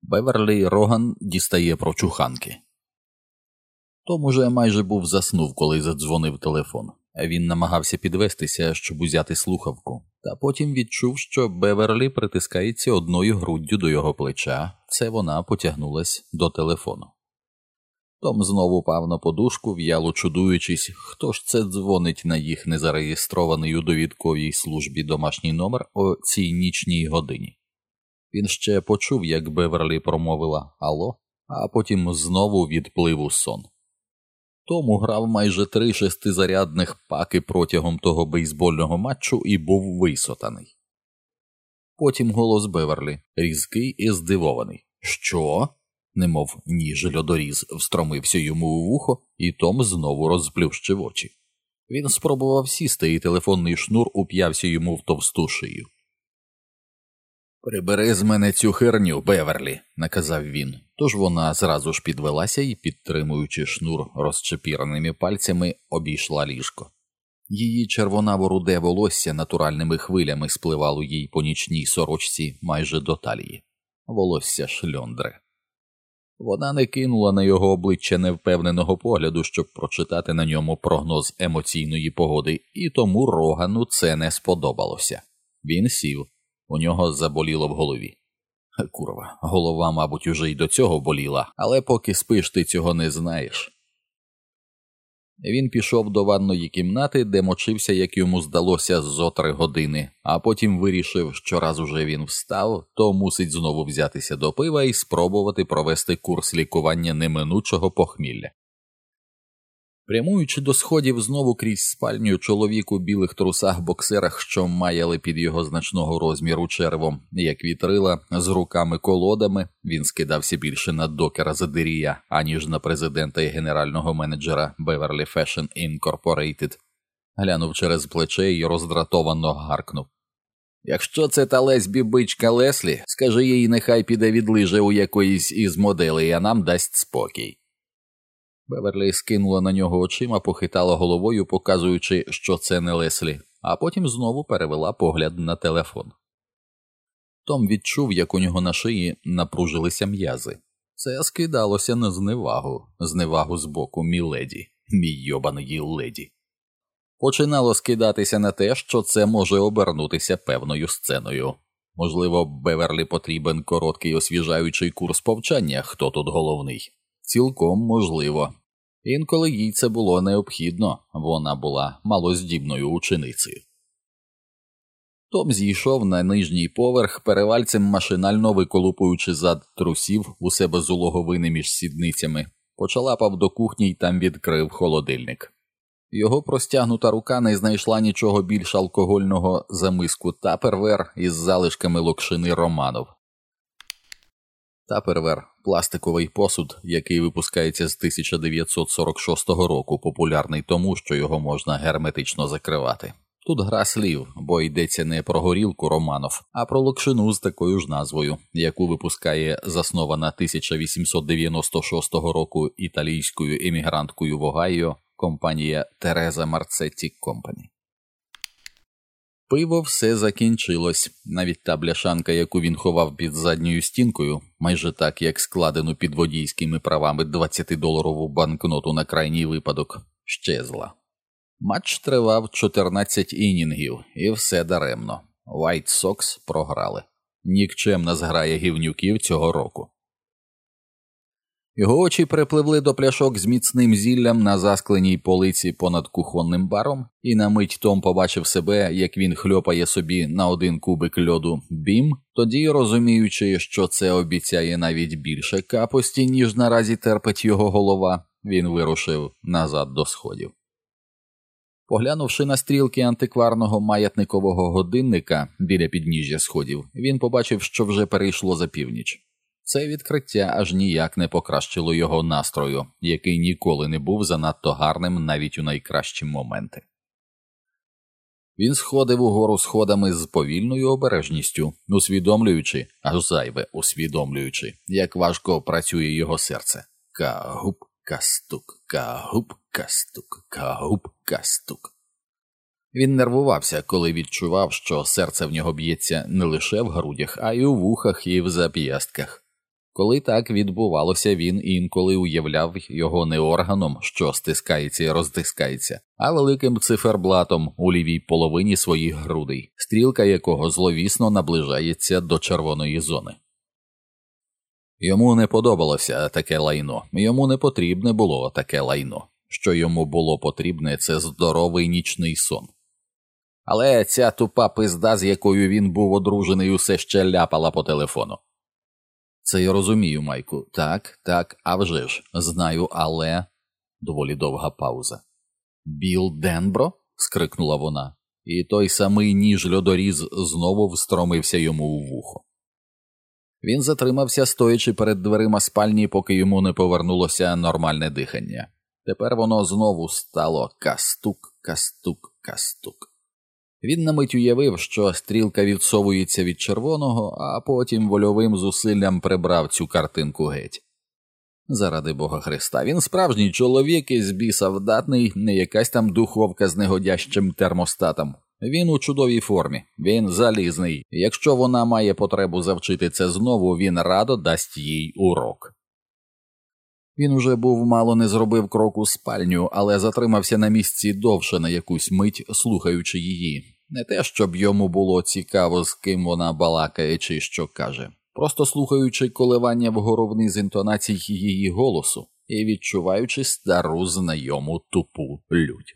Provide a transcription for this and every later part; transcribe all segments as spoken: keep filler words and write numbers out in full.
Беверлі Роган дістає прочуханки. Том уже майже був заснув, коли задзвонив телефон. Він намагався підвестися, щоб узяти слухавку, та потім відчув, що Беверлі притискається одною груддю до його плеча. Це вона потягнулась до телефону. Том знову пав на подушку, в'яло чудуючись, хто ж це дзвонить на їх незареєстрований у довідковій службі домашній номер о цій нічній годині. Він ще почув, як Беверлі промовила «Алло», а потім знову відплив у сон. Том грав майже три шестизарядних паки протягом того бейсбольного матчу і був висотаний. Потім голос Беверлі, різкий і здивований. «Що?» Немов ніж льодоріз встромився йому у вухо, і Том знову розплющив очі. Він спробував сісти, і телефонний шнур уп'явся йому в товсту шию. «Прибери з мене цю херню, Беверлі», – наказав він. Тож вона зразу ж підвелася і, підтримуючи шнур розчепіреними пальцями, обійшла ліжко. Її червонаво-руде волосся натуральними хвилями спливало їй по нічній сорочці майже до талії. Волосся шльондри. Вона не кинула на його обличчя невпевненого погляду, щоб прочитати на ньому прогноз емоційної погоди, і тому Рогану це не сподобалося. Він сів. У нього заболіло в голові. Курва, голова, мабуть, уже й до цього боліла, але поки спиш, ти цього не знаєш. Він пішов до ванної кімнати, де мочився, як йому здалося, зо три години, а потім вирішив, що раз уже він встав, то мусить знову взятися до пива і спробувати провести курс лікування неминучого похмілля. Прямуючи до сходів знову крізь спальню, чоловік у білих трусах-боксерах, що маяли під його значного розміру червом, як вітрила, з руками-колодами, він скидався більше на докера Задирія, аніж на президента і генерального менеджера Beverly Fashion Incorporated. Глянув через плече і роздратовано гаркнув. «Якщо це та лесбі-бичка Леслі, скажи їй, нехай піде відлиже у якоїсь із моделей, а нам дасть спокій». Беверлі скинула на нього очима, похитала головою, показуючи, що це не Леслі, а потім знову перевела погляд на телефон. Том відчув, як у нього на шиї напружилися м'язи. Це скидалося на зневагу, зневагу з боку міледі, мій йобаний леді. Починало скидатися на те, що це може обернутися певною сценою. Можливо, Беверлі потрібен короткий освіжаючий курс повчання, хто тут головний. Цілком можливо. Інколи їй це було необхідно, вона була малоздібною ученицею. Том зійшов на нижній поверх, перевальцем машинально виколупуючи зад трусів у себе з улоговини між сідницями, почалапав до кухні й там відкрив холодильник. Його простягнута рука не знайшла нічого більш алкогольного за миску тапервер із залишками локшини Романов. Тапервер – пластиковий посуд, який випускається з тисяча дев'ятсот сорок шостого року, популярний тому, що його можна герметично закривати. Тут гра слів, бо йдеться не про горілку Романов, а про локшину з такою ж назвою, яку випускає заснована тисяча вісімсот дев'яносто шостого року італійською емігранткою в Огайо компанія Тереза Марцетті Компані. Пиво все закінчилось. Навіть та бляшанка, яку він ховав під задньою стінкою, майже так, як складену під водійськими правами двадцятидоларову банкноту на крайній випадок, щезла. Матч тривав чотирнадцять інінгів, і все даремно. White Sox програли. Нікчемна зграя гівнюків цього року. Його очі припливли до пляшок з міцним зіллям на заскленій полиці понад кухонним баром, і на мить Том побачив себе, як він хльопає собі на один кубик льоду бім, тоді, розуміючи, що це обіцяє навіть більше капості, ніж наразі терпить його голова, він вирушив назад до сходів. Поглянувши на стрілки антикварного маятникового годинника біля підніжжя сходів, він побачив, що вже перейшло за північ. Це відкриття аж ніяк не покращило його настрою, який ніколи не був занадто гарним навіть у найкращі моменти. Він сходив угору сходами з повільною обережністю, усвідомлюючи, аж зайве усвідомлюючи, як важко працює його серце. Ка-гуп, кастук, ка-гуп, кастук, ка-гуп, кастук. Він нервувався, коли відчував, що серце в нього б'ється не лише в грудях, а й у вухах і в зап'ястках. Коли так відбувалося, він інколи уявляв його не органом, що стискається і розтискається, а великим циферблатом у лівій половині своїх грудей, стрілка якого зловісно наближається до червоної зони. Йому не подобалося таке лайно, йому не потрібне було таке лайно. Що йому було потрібне – це здоровий нічний сон. Але ця тупа пизда, з якою він був одружений, усе ще ляпала по телефону. Це я розумію, Майку. Так, так, а вже ж. Знаю, але... Доволі довга пауза. «Білл Денбро?» – скрикнула вона. І той самий ніж-льодоріз знову встромився йому у вухо. Він затримався, стоячи перед дверима спальні, поки йому не повернулося нормальне дихання. Тепер воно знову стало кастук, кастук, кастук. Він на мить уявив, що стрілка відсовується від червоного, а потім вольовим зусиллям прибрав цю картинку геть. Заради Бога Христа, він справжній чоловік із біса вдатний, не якась там духовка з негодящим термостатом. Він у чудовій формі, він залізний. Якщо вона має потребу завчити це знову, він радо дасть їй урок. Він уже був мало не зробив крок у спальню, але затримався на місці довше на якусь мить, слухаючи її. Не те, щоб йому було цікаво, з ким вона балакає чи що каже. Просто слухаючи коливання вгору-вниз інтонацій її голосу і відчуваючи стару знайому тупу лють.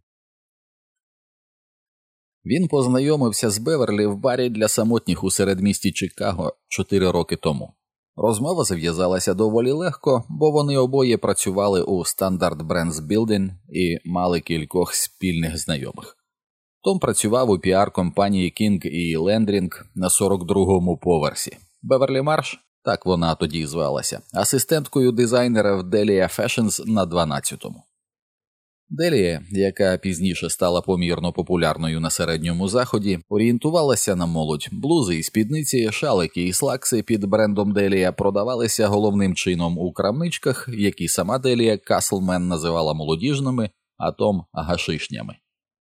Він познайомився з Беверлі в барі для самотніх у середмісті Чикаго чотири роки тому. Розмова зав'язалася доволі легко, бо вони обоє працювали у Standard Brands Building і мали кількох спільних знайомих. Том працював у піар-компанії King і Landring на сорок другому поверсі. Беверлі Марш, так вона тоді звалася, асистенткою дизайнера в Delia Fashions на дванадцятому. Делія, яка пізніше стала помірно популярною на середньому заході, орієнтувалася на молодь. Блузи і спідниці, шалики і слакси під брендом Делія продавалися головним чином у крамничках, які сама Делія Каслмен називала молодіжними, а Том – гашишнями.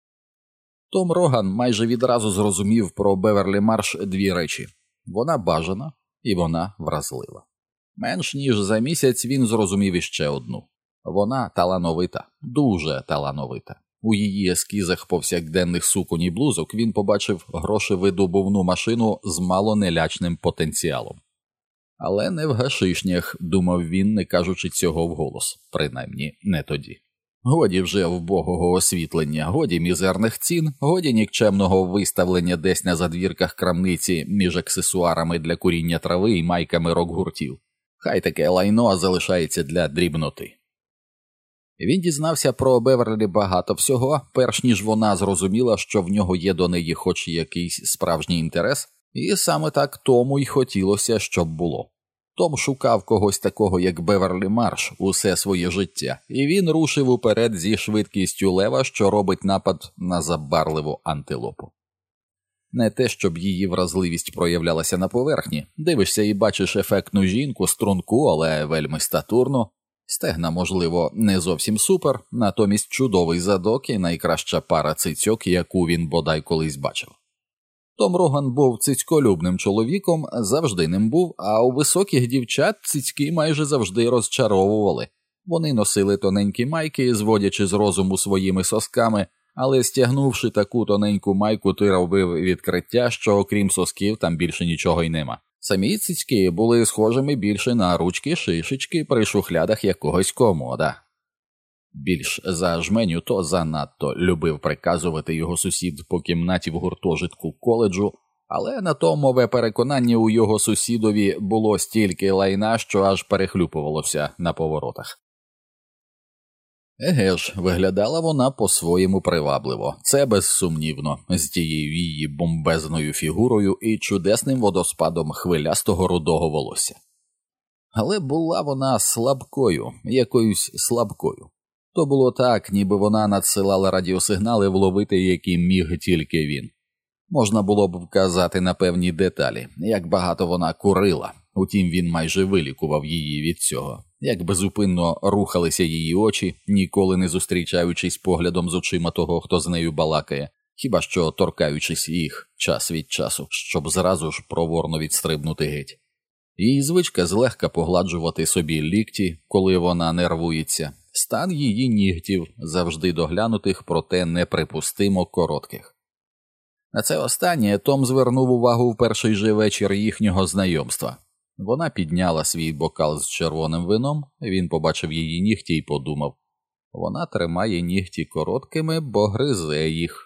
Том Роган майже відразу зрозумів про Беверлі Марш дві речі – вона бажана і вона вразлива. Менш ніж за місяць він зрозумів іще одну. Вона талановита, дуже талановита. У її ескізах повсякденних суконь і блузок він побачив грошевидобувну машину з мало нелячним потенціалом. Але не в гашишнях, думав він, не кажучи цього вголос, принаймні не тоді. Годі вже вбогого освітлення, годі мізерних цін, годі нікчемного виставлення десь на задвірках крамниці між аксесуарами для куріння трави і майками рок-гуртів. Хай таке лайно залишається для дрібноти. Він дізнався про Беверлі багато всього, перш ніж вона зрозуміла, що в нього є до неї хоч якийсь справжній інтерес, і саме так Тому й хотілося, щоб було. Том шукав когось такого, як Беверлі Марш, усе своє життя, і він рушив уперед зі швидкістю лева, що робить напад на забарливу антилопу. Не те, щоб її вразливість проявлялася на поверхні, дивишся і бачиш ефектну жінку, струнку, але вельми статурну, стегна, можливо, не зовсім супер, натомість чудовий задок і найкраща пара цицьок, яку він бодай колись бачив. Том Роган був цицьколюбним чоловіком, завжди ним був, а у високих дівчат цицьки майже завжди розчаровували. Вони носили тоненькі майки, зводячи з розуму своїми сосками, але стягнувши таку тоненьку майку, ти робив відкриття, що окрім сосків там більше нічого й нема. Самі цицьки були схожими більше на ручки-шишечки при шухлядах якогось комода. Більш за жменю то занадто любив приказувати його сусід по кімнаті в гуртожитку коледжу, але на то мове переконання у його сусідові було стільки лайна, що аж перехлюпувалося на поворотах. Еге ж, виглядала вона по-своєму привабливо, це безсумнівно, з тією її бомбезною фігурою і чудесним водоспадом хвилястого рудого волосся. Але була вона слабкою, якоюсь слабкою. То було так, ніби вона надсилала радіосигнали вловити, які міг тільки він. Можна було б вказати на певні деталі, як багато вона курила, утім він майже вилікував її від цього. Як безупинно рухалися її очі, ніколи не зустрічаючись поглядом з очима того, хто з нею балакає, хіба що торкаючись їх час від часу, щоб зразу ж проворно відстрибнути геть. Її звичка злегка погладжувати собі лікті, коли вона нервується. Стан її нігтів, завжди доглянутих, проте неприпустимо коротких. На це останнє Том звернув увагу в перший же вечір їхнього знайомства. Вона підняла свій бокал з червоним вином, він побачив її нігті і подумав: вона тримає нігті короткими, бо гризе їх.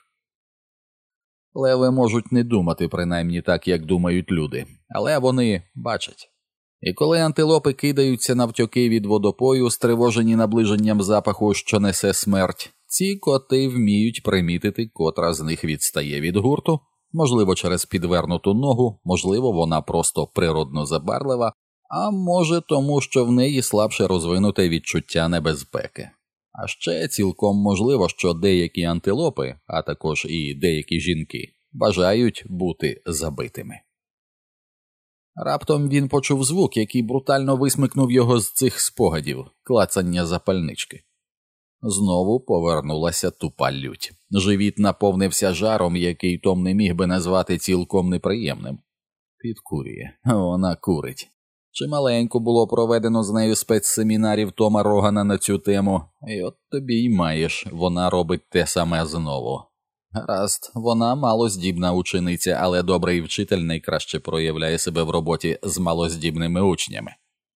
Леви можуть не думати принаймні так, як думають люди, але вони бачать. І коли антилопи кидаються навтьоки від водопою, стривожені наближенням запаху, що несе смерть, ці коти вміють примітити, котра з них відстає від гурту, можливо через підвернуту ногу, можливо вона просто природно забарлива, а може тому, що в неї слабше розвинуте відчуття небезпеки. А ще цілком можливо, що деякі антилопи, а також і деякі жінки, бажають бути забитими. Раптом він почув звук, який брутально висмикнув його з цих спогадів – клацання запальнички. Знову повернулася тупа лють. Живіт наповнився жаром, який Том не міг би назвати цілком неприємним. Підкурює. Вона курить. Чималенько було проведено з нею спецсемінарів Тома Рогана на цю тему, і от тобі й маєш, вона робить те саме знову. Гаразд, вона малоздібна учениця, але добрий вчитель найкраще проявляє себе в роботі з малоздібними учнями.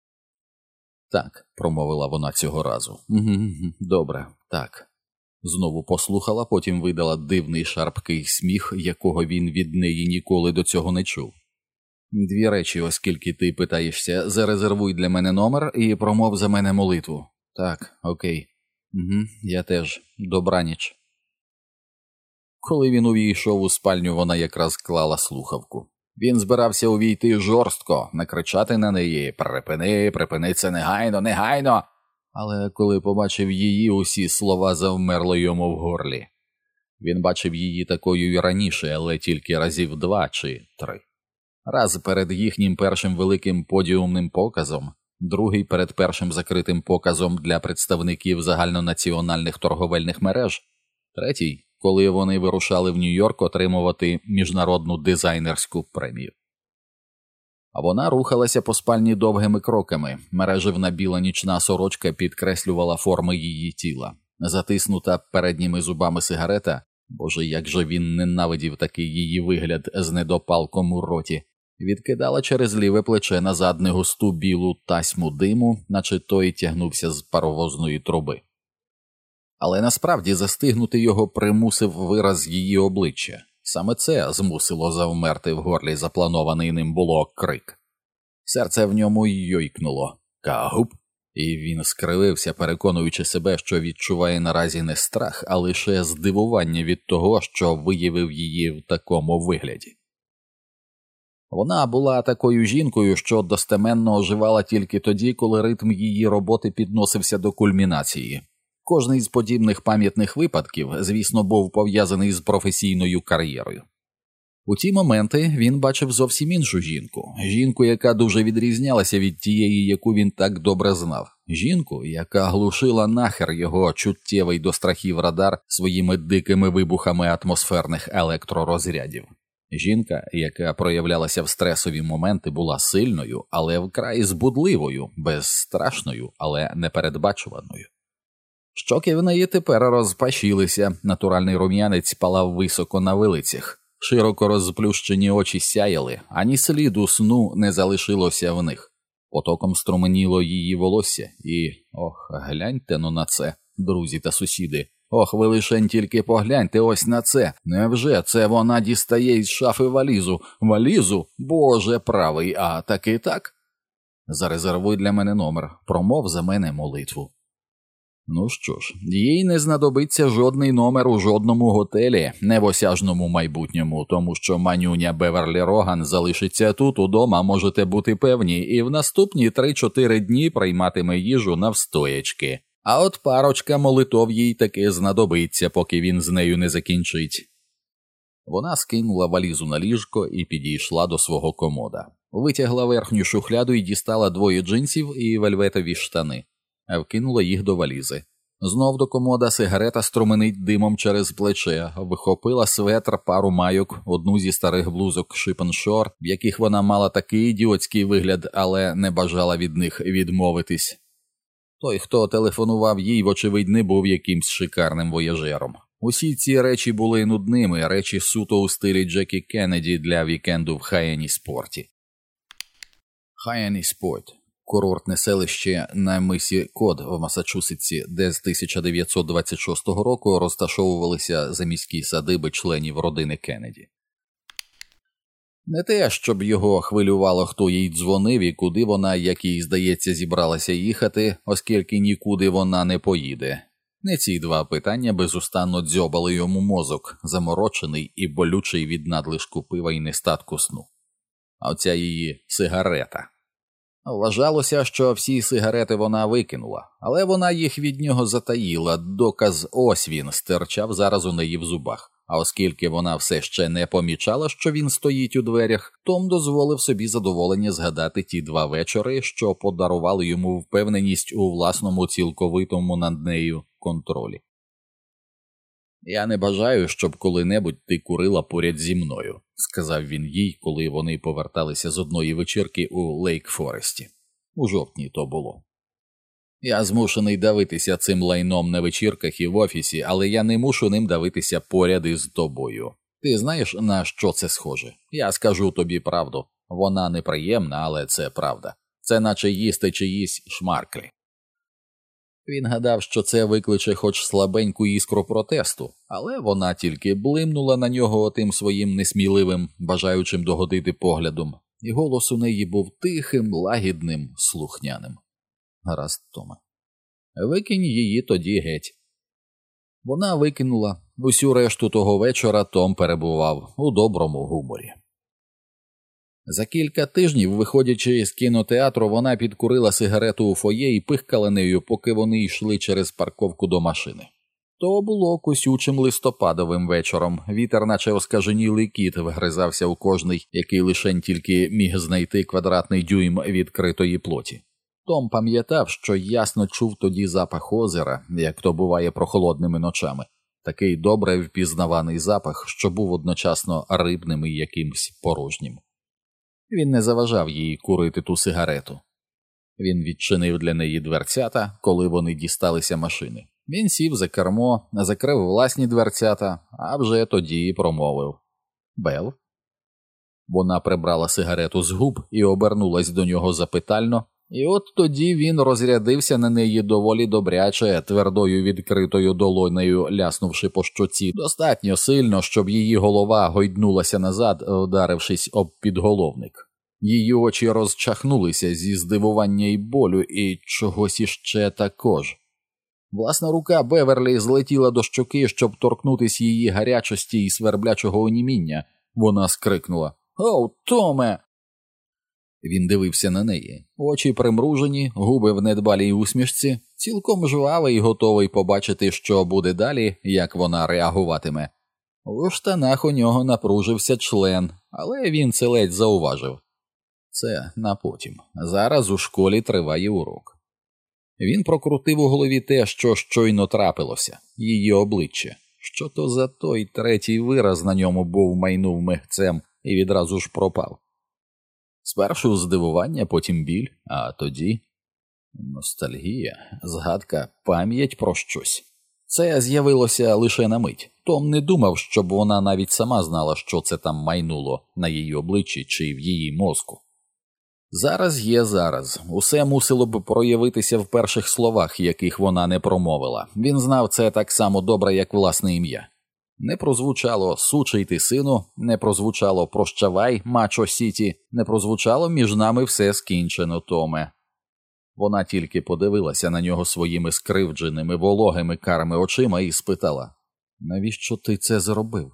Так, промовила вона цього разу. Добре, так. Знову послухала, потім видала дивний шарпкий сміх, якого він від неї ніколи до цього не чув. Дві речі, оскільки ти питаєшся, зарезервуй для мене номер і промов за мене молитву. Так, окей. Угу, я теж. Добраніч. Коли він увійшов у спальню, вона якраз клала слухавку. Він збирався увійти жорстко, накричати на неї: «Припини, припини це негайно, негайно!» Але коли побачив її, усі слова завмерли йому в горлі. Він бачив її такою і раніше, але тільки разів два чи три. Раз перед їхнім першим великим подіумним показом, другий перед першим закритим показом для представників загальнонаціональних торговельних мереж, третій, коли вони вирушали в Нью-Йорк отримувати міжнародну дизайнерську премію. А вона рухалася по спальні довгими кроками, мереживна біла нічна сорочка підкреслювала форми її тіла. Затиснута передніми зубами сигарета, боже, як же він ненавидів такий її вигляд з недопалком у роті, відкидала через ліве плече назад негусту білу тасьму диму, наче той тягнувся з паровозної труби. Але насправді застигнути його примусив вираз її обличчя. Саме це змусило завмерти в горлі запланований ним було крик. Серце в ньому йойкнуло. Кагуп! І він скривився, переконуючи себе, що відчуває наразі не страх, а лише здивування від того, що виявив її в такому вигляді. Вона була такою жінкою, що достеменно оживала тільки тоді, коли ритм її роботи підносився до кульмінації. Кожний з подібних пам'ятних випадків, звісно, був пов'язаний з професійною кар'єрою. У ті моменти він бачив зовсім іншу жінку. Жінку, яка дуже відрізнялася від тієї, яку він так добре знав. Жінку, яка глушила нахер його чуттєвий до страхів радар своїми дикими вибухами атмосферних електророзрядів. Жінка, яка проявлялася в стресові моменти, була сильною, але вкрай збудливою, безстрашною, але непередбачуваною. Щоки в неї тепер розпашілися, натуральний рум'янець палав високо на вилицях, широко розплющені очі сяяли, ані сліду сну не залишилося в них. Потоком струменіло її волосся і, ох, гляньте ну на це, друзі та сусіди, ох, ви лишень тільки погляньте ось на це, невже це вона дістає із шафи валізу, валізу, боже правий, а таки так? Зарезервуй для мене номер, промов за мене молитву. Ну що ж, їй не знадобиться жодний номер у жодному готелі, не в осяжному майбутньому, тому що манюня Беверлі Роган залишиться тут удома, можете бути певні, і в наступні три-чотири дні прийматиме їжу навстоячки. А от парочка молитов їй таки знадобиться, поки він з нею не закінчить. Вона скинула валізу на ліжко і підійшла до свого комода. Витягла верхню шухляду і дістала двоє джинсів і вельветові штани. Вкинула їх до валізи. Знов до комода сигарета струменить димом через плече, вихопила светр, пару майок, одну зі старих блузок Шипеншор, в яких вона мала такий ідіотський вигляд, але не бажала від них відмовитись. Той, хто телефонував їй, вочевидь, не був якимсь шикарним вояжером. Усі ці речі були нудними, речі суто у стилі Джекі Кеннеді для вікенду в Хайені-Спорті. Хайені-Спорт – курортне селище на мисі Код в Масачусетсі, де з тисяча дев'ятсот двадцять шостого року розташовувалися заміські садиби членів родини Кеннеді. Не те, щоб його хвилювало, хто їй дзвонив і куди вона, як їй здається, зібралася їхати, оскільки нікуди вона не поїде. Не ці два питання безустанно дзьобали йому мозок, заморочений і болючий від надлишку пива і нестатку сну. А оця її сигарета. Вважалося, що всі сигарети вона викинула, але вона їх від нього затаїла, доказ ось він стирчав зараз у неї в зубах. А оскільки вона все ще не помічала, що він стоїть у дверях, Том дозволив собі задоволення згадати ті два вечори, що подарували йому впевненість у власному цілковитому над нею контролі. «Я не бажаю, щоб коли-небудь ти курила поряд зі мною», – сказав він їй, коли вони поверталися з одної вечірки у Лейк-Форесті. У жовтні то було. «Я змушений давитися цим лайном на вечірках і в офісі, але я не мушу ним давитися поряд із тобою. Ти знаєш, на що це схоже? Я скажу тобі правду. Вона неприємна, але це правда. Це наче їсти чиїсь шмарклі». Він гадав, що це викличе хоч слабеньку іскру протесту, але вона тільки блимнула на нього отим своїм несміливим, бажаючим догодити поглядом, і голос у неї був тихим, лагідним, слухняним. «Гаразд, Томе. Викинь її тоді геть». Вона викинула. Усю решту того вечора Том перебував у доброму гуморі. За кілька тижнів, виходячи з кінотеатру, вона підкурила сигарету у фоє і пихкала нею, поки вони йшли через парковку до машини. То було косючим листопадовим вечором. Вітер, наче оскаженілий кіт, вгризався у кожний, який лишень тільки міг знайти квадратний дюйм відкритої плоті. Том пам'ятав, що ясно чув тоді запах озера, як то буває прохолодними ночами. Такий добре впізнаваний запах, що був одночасно рибним і якимсь порожнім. Він не заважав їй курити ту сигарету. Він відчинив для неї дверцята, коли вони дісталися машини. Він сів за кермо, закрив власні дверцята, а вже тоді промовив: «Бел?» Вона прибрала сигарету з губ і обернулась до нього запитально, і от тоді він розрядився на неї доволі добряче, твердою відкритою долонею ляснувши по щоці, достатньо сильно, щоб її голова гойднулася назад, вдарившись об підголовник. Її очі розчахнулися зі здивування й болю, і чогось іще також. Власна рука Беверлі злетіла до щоки, щоб торкнутись її гарячості і сверблячого оніміння. Вона скрикнула: «Оу, Томе!» Він дивився на неї. Очі примружені, губи в недбалій усмішці, цілком жвавий і готовий побачити, що буде далі, як вона реагуватиме. У штанах у нього напружився член, але він це ледь зауважив. Це на потім. Зараз у школі триває урок. Він прокрутив у голові те, що щойно трапилося, її обличчя. Що то за той третій вираз на ньому був, майнув мигцем і відразу ж пропав. Спершу здивування, потім біль, а тоді ностальгія, згадка, пам'ять про щось. Це з'явилося лише на мить. Том не думав, щоб вона навіть сама знала, що це там майнуло на її обличчі чи в її мозку. Зараз є зараз. Усе мусило б проявитися в перших словах, яких вона не промовила. Він знав це так само добре, як власне ім'я. Не прозвучало «сучий ти сину», не прозвучало «прощавай, мачо Сіті», не прозвучало «між нами все скінчено, Томе». Вона тільки подивилася на нього своїми скривдженими, вологими карими очима і спитала: «Навіщо ти це зробив?»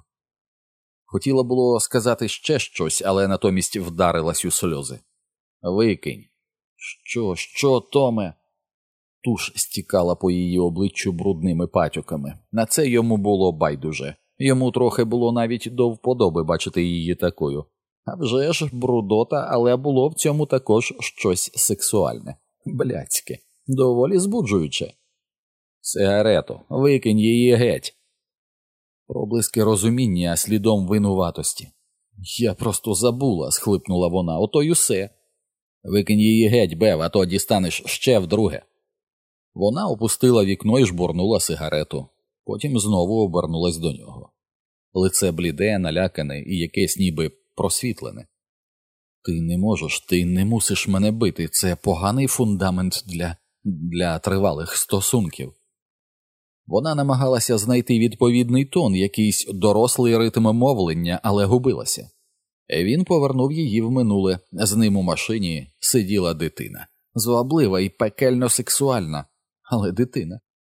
Хотіла було сказати ще щось, але натомість вдарилась у сльози. «Викинь». «Що, що, Томе?» Туш стікала по її обличчю брудними патьоками. На це йому було байдуже. Йому трохи було навіть до вподоби бачити її такою. А вже ж брудота, але було в цьому також щось сексуальне. Блядське. Доволі збуджуюче. Сигарету, викинь її геть. Проблиски розуміння, а слідом винуватості. Я просто забула, схлипнула вона, ото й усе. Викинь її геть, Бев, а то дістанеш ще вдруге. Вона опустила вікно і жбурнула сигарету. Потім знову обернулась до нього. Лице бліде, налякане і якесь ніби просвітлене. Ти не можеш, ти не мусиш мене бити. Це поганий фундамент для, для тривалих стосунків. Вона намагалася знайти відповідний тон, якийсь дорослий ритм мовлення, але губилася. Він повернув її в минуле. З ним у машині сиділа дитина. Зваблива і пекельно сексуальна, але дитина.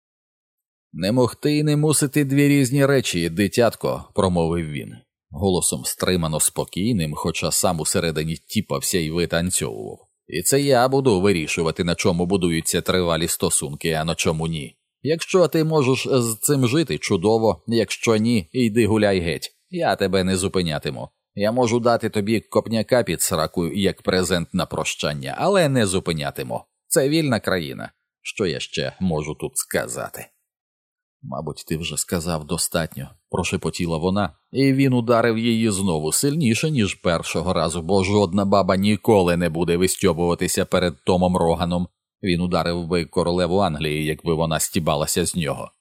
«Не могти й не мусити дві різні речі, дитятко», – промовив він. Голосом стримано спокійним, хоча сам усередині тіпався і витанцьовував. «І це я буду вирішувати, на чому будуються тривалі стосунки, а на чому ні. Якщо ти можеш з цим жити, чудово, якщо ні, йди гуляй геть. Я тебе не зупинятиму. Я можу дати тобі копняка під сраку, як презент на прощання, але не зупинятиму. Це вільна країна. Що я ще можу тут сказати?» «Мабуть, ти вже сказав достатньо», – прошепотіла вона, і він ударив її знову сильніше, ніж першого разу, бо жодна баба ніколи не буде вистьобуватися перед Томом Роганом. Він ударив би королеву Англії, якби вона стібалася з нього.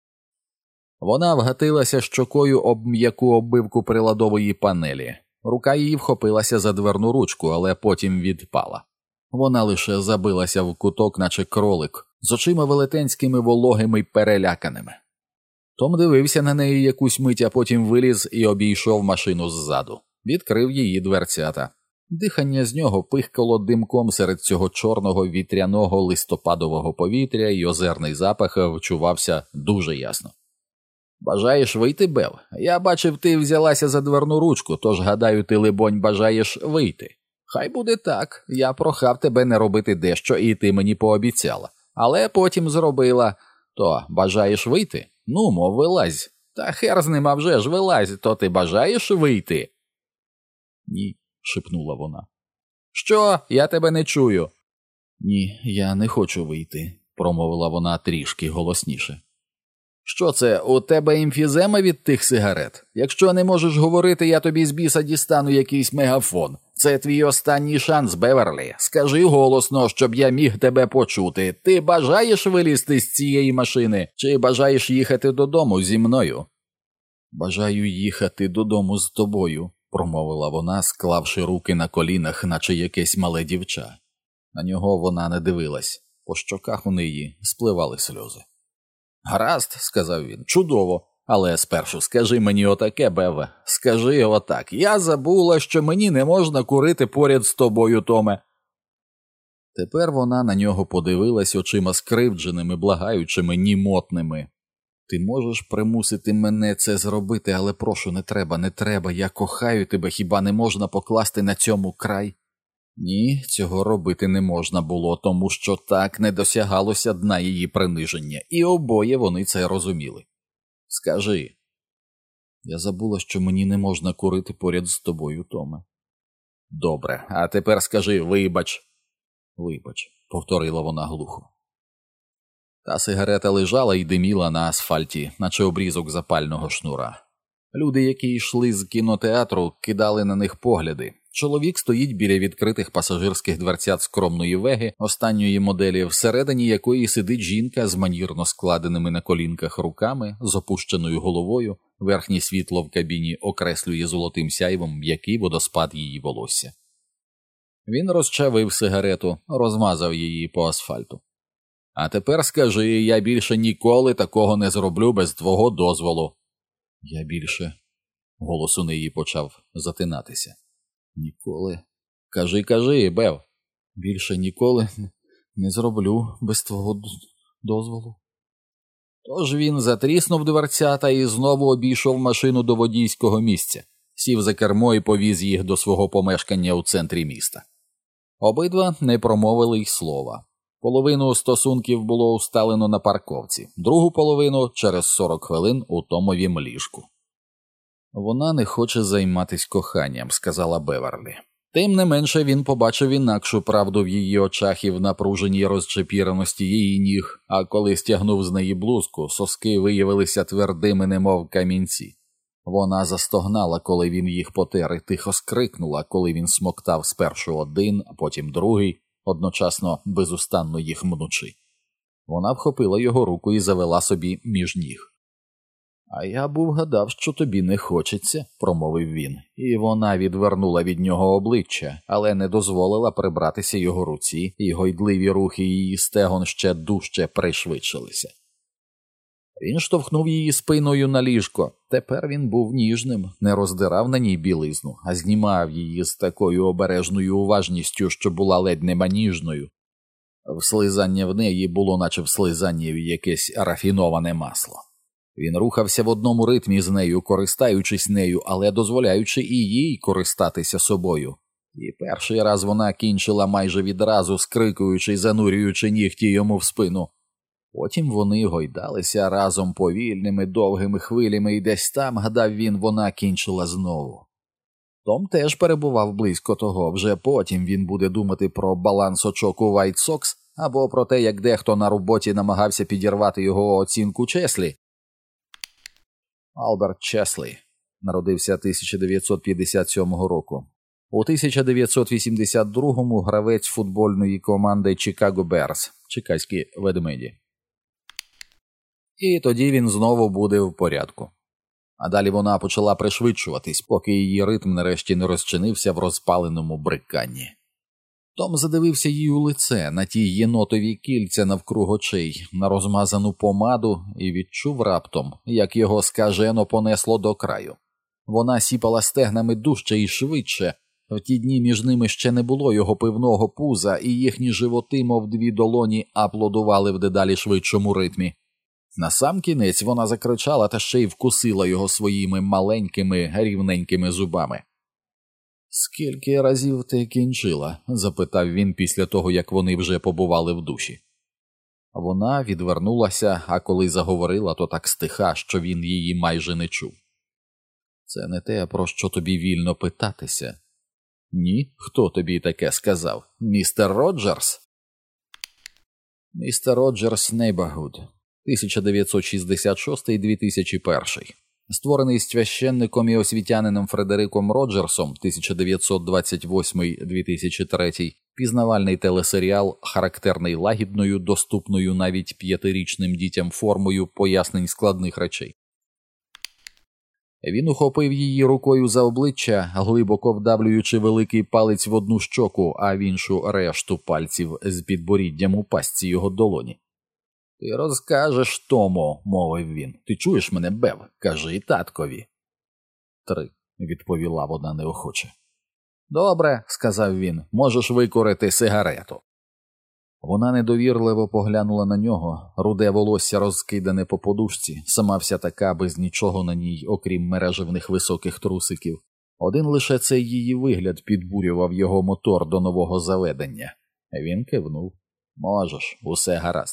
Вона вгатилася щокою об м'яку оббивку приладової панелі. Рука її вхопилася за дверну ручку, але потім відпала. Вона лише забилася в куток, наче кролик, з очима велетенськими, вологими й переляканими. Том дивився на неї якусь мить, а потім виліз і обійшов машину ззаду. Відкрив її дверцята. Дихання з нього пихкало димком серед цього чорного вітряного листопадового повітря, і озерний запах вчувався дуже ясно. «Бажаєш вийти, Бев? Я бачив, ти взялася за дверну ручку, тож, гадаю, ти, либонь, бажаєш вийти. Хай буде так, я прохав тебе не робити дещо, і ти мені пообіцяла. Але потім зробила. То бажаєш вийти? Ну, мов, вилазь. Та хер з ним, а вже ж вилазь, то ти бажаєш вийти?» «Ні», – шепнула вона. «Що? Я тебе не чую». «Ні, я не хочу вийти», – промовила вона трішки голосніше. «Що це, у тебе емфізема від тих сигарет? Якщо не можеш говорити, я тобі з біса дістану якийсь мегафон. Це твій останній шанс, Беверлі. Скажи голосно, щоб я міг тебе почути. Ти бажаєш вилізти з цієї машини? Чи бажаєш їхати додому зі мною?» «Бажаю їхати додому з тобою», – промовила вона, склавши руки на колінах, наче якесь мале дівча. На нього вона не дивилась. По щоках у неї спливали сльози. «Гаразд», – сказав він, – «чудово. Але спершу скажи мені отаке, Беве, скажи отак. Я забула, що мені не можна курити поряд з тобою, Томе». Тепер вона на нього подивилась очима скривдженими, благаючими, німотними. «Ти можеш примусити мене це зробити, але прошу, не треба, не треба, я кохаю тебе, хіба не можна покласти на цьому край?» Ні, цього робити не можна було, тому що так не досягалося дна її приниження, і обоє вони це розуміли. «Скажи». «Я забула, що мені не можна курити поряд з тобою, Томе». «Добре, а тепер скажи «вибач». «Вибач», – повторила вона глухо. Та сигарета лежала і диміла на асфальті, наче обрізок запального шнура. Люди, які йшли з кінотеатру, кидали на них погляди. Чоловік стоїть біля відкритих пасажирських дверцят скромної веги, останньої моделі, всередині якої сидить жінка з манірно складеними на колінках руками, з опущеною головою, верхнє світло в кабіні окреслює золотим сяйвом м'який водоспад її волосся. Він розчавив сигарету, розмазав її по асфальту. «А тепер скажи, я більше ніколи такого не зроблю без твого дозволу». «Я більше...» Голос у неї почав затинатися. «Ніколи...» «Кажи, кажи, Бев». «Більше ніколи не зроблю без твого дозволу». Тож він затріснув дверцята і знову обійшов машину до водійського місця, сів за кермо і повіз їх до свого помешкання у центрі міста. Обидва не промовили й слова. Половину стосунків було усталено на парковці, другу половину – через сорок хвилин у Томовім ліжку. «Вона не хоче займатися коханням», – сказала Беверлі. Тим не менше він побачив інакшу правду в її очах і в напруженій розчепіреності її ніг, а коли стягнув з неї блузку, соски виявилися твердими, немов камінці. Вона застогнала, коли він їх потер, і тихо скрикнула, коли він смоктав спершу один, а потім другий, одночасно безустанно їх мнучи. Вона вхопила його руку і завела собі між ніг. «А я був гадав, що тобі не хочеться», – промовив він, і вона відвернула від нього обличчя, але не дозволила прибратися його руці, і гойдливі рухи її стегон ще дужче пришвидшилися. Він штовхнув її спиною на ліжко. Тепер він був ніжним, не роздирав на ній білизну, а знімав її з такою обережною уважністю, що була ледь не маніжною. Вслизання в неї було наче вслизання в якесь рафіноване масло. Він рухався в одному ритмі з нею, користаючись нею, але дозволяючи і їй користатися собою. І перший раз вона кінчила майже відразу, скрикуючи й занурюючи нігті йому в спину. Потім вони гойдалися разом повільними, довгими хвилями, і десь там, гадав він, вона кінчила знову. Том теж перебував близько того, вже потім він буде думати про баланс очок у White Sox або про те, як дехто на роботі намагався підірвати його оцінку Чеслі. Алберт Чеслі народився тисяча дев'ятсот п'ятдесят сьомого року. У тисяча дев'ятсот вісімдесят другому гравець футбольної команди Chicago Bears, чикаські ведмеді. І тоді він знову буде в порядку. А далі вона почала пришвидшуватись, поки її ритм нарешті не розчинився в розпаленому бриканні. Том задивився їй у лице, на ті єнотові кільця навкруг очей, на розмазану помаду і відчув раптом, як його скажено понесло до краю. Вона сіпала стегнами дужче і швидше. В ті дні між ними ще не було його пивного пуза, і їхні животи, мов дві долоні, аплодували в дедалі швидшому ритмі. Насамкінець вона закричала та ще й вкусила його своїми маленькими, рівненькими зубами. «Скільки разів ти кінчила?» – запитав він після того, як вони вже побували в душі. Вона відвернулася, а коли заговорила, то так стиха, що він її майже не чув. «Це не те, про що тобі вільно питатися». «Ні? Хто тобі таке сказав? Містер Роджерс?» «Містер Роджерс Нейборгуд, тисяча дев'ятсот шістдесят шостий - дві тисячі перший. Створений священником і освітянином Фредериком Роджерсом тисяча дев'ятсот двадцять восьмий - дві тисячі третій, пізнавальний телесеріал, характерний лагідною, доступною навіть п'ятирічним дітям формою пояснень складних речей. Він ухопив її рукою за обличчя, глибоко вдавлюючи великий палець в одну щоку, а в іншу решту пальців з підборіддям у пастці його долоні. «Ти розкажеш Тому», – мовив він. «Ти чуєш мене, Бев? Кажи таткові». «Три», – відповіла вона неохоче. «Добре», – сказав він, – «можеш викурити сигарету». Вона недовірливо поглянула на нього, руде волосся розкидане по подушці, сама вся така, без нічого на ній, окрім мережевних високих трусиків. Один лише цей її вигляд підбурював його мотор до нового заведення. Він кивнув. «Можеш, усе гаразд».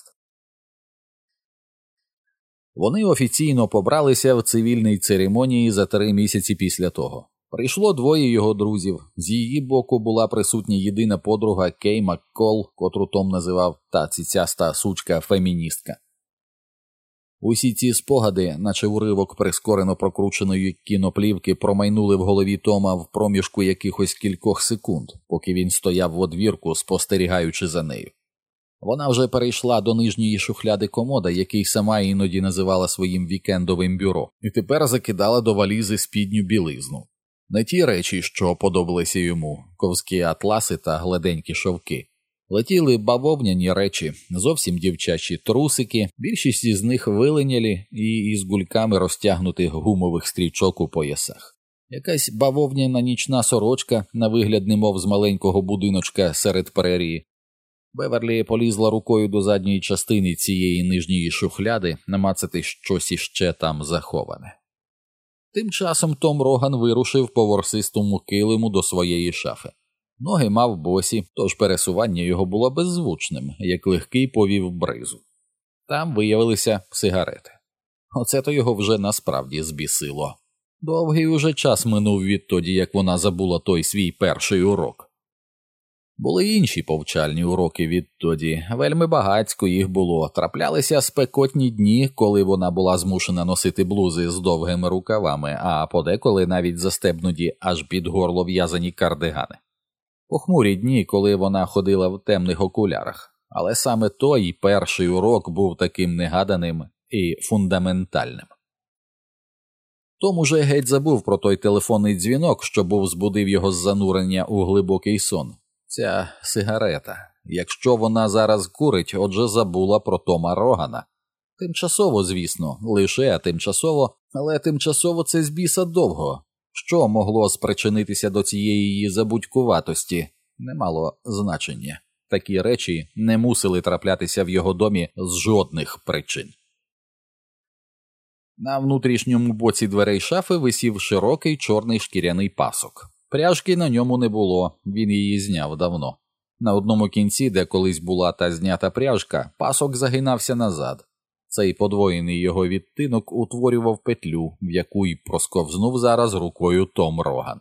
Вони офіційно побралися в цивільній церемонії за три місяці після того. Прийшло двоє його друзів. З її боку була присутня єдина подруга Кей Маккол, котру Том називав «та цицяста сучка-феміністка». Усі ці спогади, наче уривок прискорено прокрученої кіноплівки, промайнули в голові Тома в проміжку якихось кількох секунд, поки він стояв в одвірку, спостерігаючи за нею. Вона вже перейшла до нижньої шухляди комода, який сама іноді називала своїм вікендовим бюро, і тепер закидала до валізи спідню білизну. Не ті речі, що подобалися йому, ковські атласи та гладенькі шовки. Летіли бавовняні речі, зовсім дівчачі трусики, більшість із них виленялі і із гульками розтягнутих гумових стрічок у поясах. Якась бавовняна нічна сорочка, на вигляд немов з маленького будиночка серед прерії. Беверлі полізла рукою до задньої частини цієї нижньої шухляди намацати щось іще там заховане. Тим часом Том Роган вирушив по ворсистому килиму до своєї шафи. Ноги мав босі, тож пересування його було беззвучним, як легкий повів бризу. Там виявилися сигарети. Оце то його вже насправді збісило. Довгий уже час минув відтоді, як вона забула той свій перший урок. Були й інші повчальні уроки відтоді, вельми багацько їх було. Траплялися спекотні дні, коли вона була змушена носити блузи з довгими рукавами, а подеколи навіть застебнуті аж під горло в'язані кардигани. Похмурі дні, коли вона ходила в темних окулярах. Але саме той перший урок був таким негаданим і фундаментальним. Том уже геть забув про той телефонний дзвінок, що був збудив його з занурення у глибокий сон. Ця сигарета. Якщо вона зараз курить, отже забула про Тома Рогана. Тимчасово, звісно, лише тимчасово, але тимчасово це з біса довго. Що могло спричинитися до цієї її забудькуватості, не мало значення. Такі речі не мусили траплятися в його домі з жодних причин. На внутрішньому боці дверей шафи висів широкий чорний шкіряний пасок. Пряжки на ньому не було, він її зняв давно. На одному кінці, де колись була та знята пряжка, пасок загинався назад. Цей подвоєний його відтинок утворював петлю, в яку й просковзнув зараз рукою Том Роган.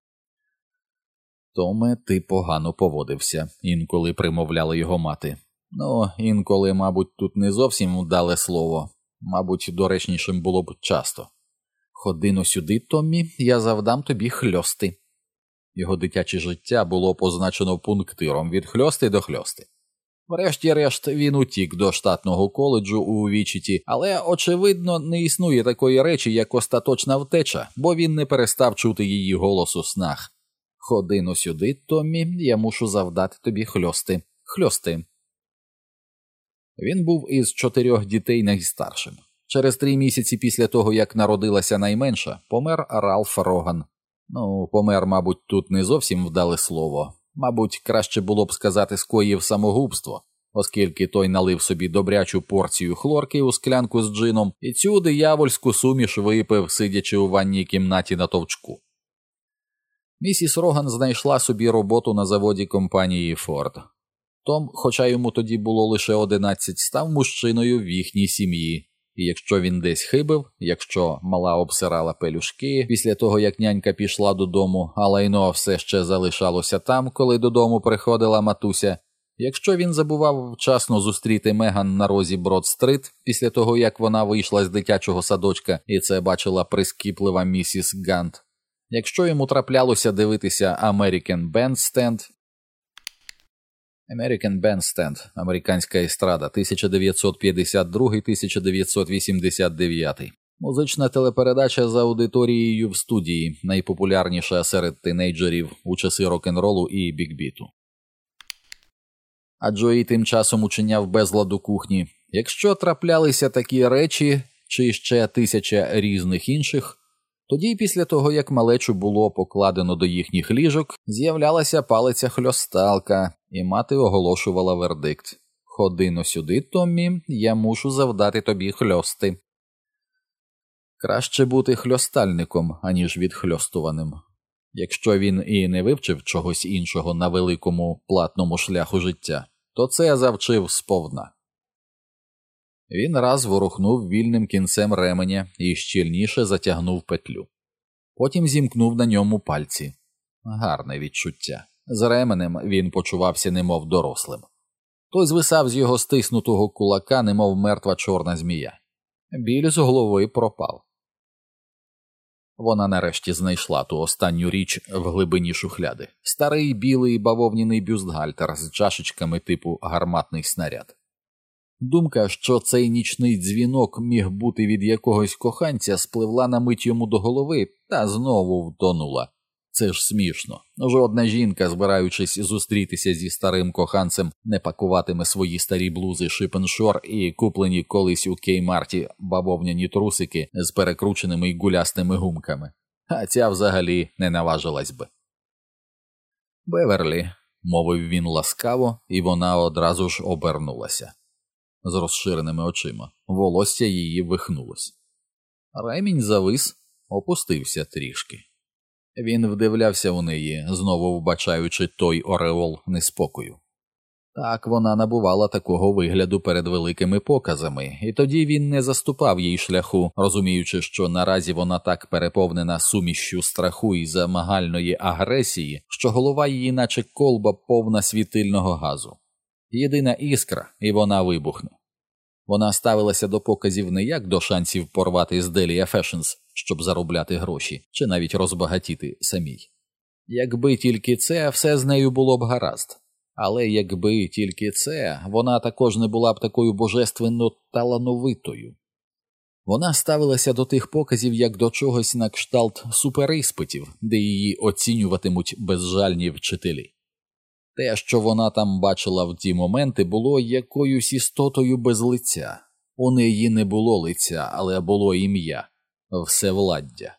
«Томе, ти погано поводився», – інколи примовляла його мати. Ну, інколи, мабуть, тут не зовсім вдале слово. Мабуть, доречнішим було б часто. «Ходи-но сюди, Томмі, я завдам тобі хльости». Його дитяче життя було позначено пунктиром від хльости до хльости. Врешті-решт він утік до штатного коледжу у Вічіті, але, очевидно, не існує такої речі, як остаточна втеча, бо він не перестав чути її голос у снах. «Ходи-но сюди, Томмі, я мушу завдати тобі хльости. Хльости». Він був із чотирьох дітей найстаршим. Через три місяці після того, як народилася найменша, помер Ральф Роган. Ну, помер, мабуть, тут не зовсім вдале слово. Мабуть, краще було б сказати скоїв самогубство, оскільки той налив собі добрячу порцію хлорки у склянку з джином і цю диявольську суміш випив, сидячи у ванній кімнаті на товчку. Місіс Роган знайшла собі роботу на заводі компанії Форд. Том, хоча йому тоді було лише одинадцять, став мужчиною в їхній сім'ї. І якщо він десь хибив, якщо мала обсирала пелюшки після того, як нянька пішла додому, а лайно все ще залишалося там, коли додому приходила матуся, якщо він забував вчасно зустріти Меган на розі Брод-стрит після того, як вона вийшла з дитячого садочка, і це бачила прискіплива місіс Гант, якщо йому траплялося дивитися American Bandstand, American Bandstand, американська естрада, тисяча дев'ятсот п'ятдесят другий - тисяча дев'ятсот вісімдесят дев'ятий. Музична телепередача за аудиторією в студії, найпопулярніша серед тинейджерів у часи рок-н-ролу і бікбіту. А Джої тим часом учиняв безлад у кухні. Якщо траплялися такі речі, чи ще тисяча різних інших, тоді після того, як малечу було покладено до їхніх ліжок, з'являлася палиця-хльосталка, і мати оголошувала вердикт. «Ходи-но сюди, Томмі, я мушу завдати тобі хльости». Краще бути хльостальником, аніж відхльостуваним. Якщо він і не вивчив чогось іншого на великому платному шляху життя, то це завчив сповна. Він раз ворухнув вільним кінцем ременя і щільніше затягнув петлю. Потім зімкнув на ньому пальці. Гарне відчуття. З ременем він почувався немов дорослим. Той звисав з його стиснутого кулака, немов мертва чорна змія. Біль з голови пропав. Вона нарешті знайшла ту останню річ в глибині шухляди. Старий білий бавовняний бюстгальтер з чашечками типу гарматний снаряд. Думка, що цей нічний дзвінок міг бути від якогось коханця, спливла на мить йому до голови та знову втонула. Це ж смішно. Жодна жінка, збираючись зустрітися зі старим коханцем, не пакуватиме свої старі блузи Шипеншор і куплені колись у Кеймарті бавовняні трусики з перекрученими й гулястими гумками. А ця взагалі не наважилась би. «Беверлі», – мовив він ласкаво, і вона одразу ж обернулася. З розширеними очима. Волосся її вихнулось. Ремінь завис, опустився трішки. Він вдивлявся у неї, знову вбачаючи той ореол неспокою. Так вона набувала такого вигляду перед великими показами, і тоді він не заступав їй шляху, розуміючи, що наразі вона так переповнена сумішшю страху і замагальної агресії, що голова її наче колба повна світильного газу. Єдина іскра, і вона вибухне. Вона ставилася до показів не як до шансів порвати з Delia Fashions, щоб заробляти гроші, чи навіть розбагатіти самій. Якби тільки це, все з нею було б гаразд. Але якби тільки це, вона також не була б такою божественно талановитою. Вона ставилася до тих показів як до чогось на кшталт суперіспитів, де її оцінюватимуть безжальні вчителі. Те, що вона там бачила в ті моменти, було якоюсь істотою без лиця. У неї не було лиця, але було ім'я – Всевладдя.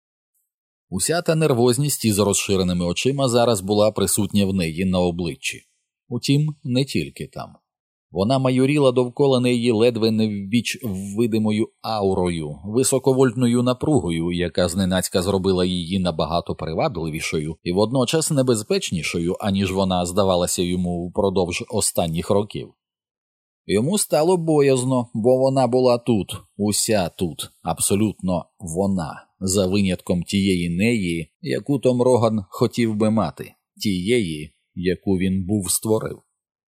Уся та нервозність із розширеними очима зараз була присутня в неї на обличчі. Утім, не тільки там. Вона майоріла довкола неї ледве не вбіч видимою аурою, високовольтною напругою, яка зненацька зробила її набагато привабливішою і водночас небезпечнішою, аніж вона здавалася йому впродовж останніх років. Йому стало боязно, бо вона була тут, уся тут, абсолютно вона, за винятком тієї неї, яку Том Роган хотів би мати, тієї, яку він був створив.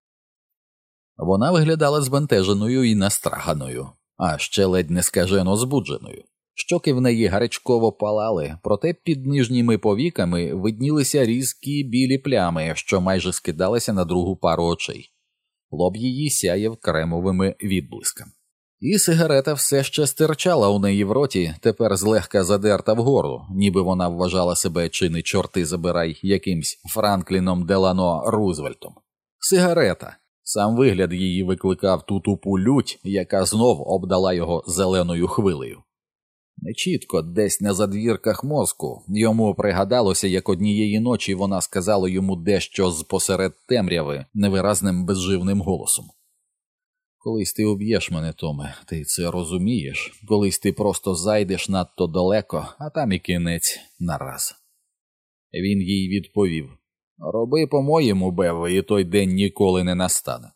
Вона виглядала збентеженою і настраханою, а ще ледь не скажено збудженою. Щоки в неї гарячково палали, проте під нижніми повіками виднілися різкі білі плями, що майже скидалися на другу пару очей. Лоб її сяяв кремовими відблисками. І сигарета все ще стирчала у неї в роті, тепер злегка задерта вгору, ніби вона вважала себе, чи не чорти забирай, якимсь Франкліном Делано Рузвельтом. Сигарета! Сам вигляд її викликав ту тупу лють, яка знов обдала його зеленою хвилею. Нечітко, десь на задвірках мозку, йому пригадалося, як однієї ночі вона сказала йому дещо з посеред темряви невиразним безживним голосом. «Колись ти уб'єш мене, Томе, ти це розумієш? Колись ти просто зайдеш надто далеко, а там і кінець нараз». Він їй відповів: «Роби по-моєму, Бево, і той день ніколи не настане».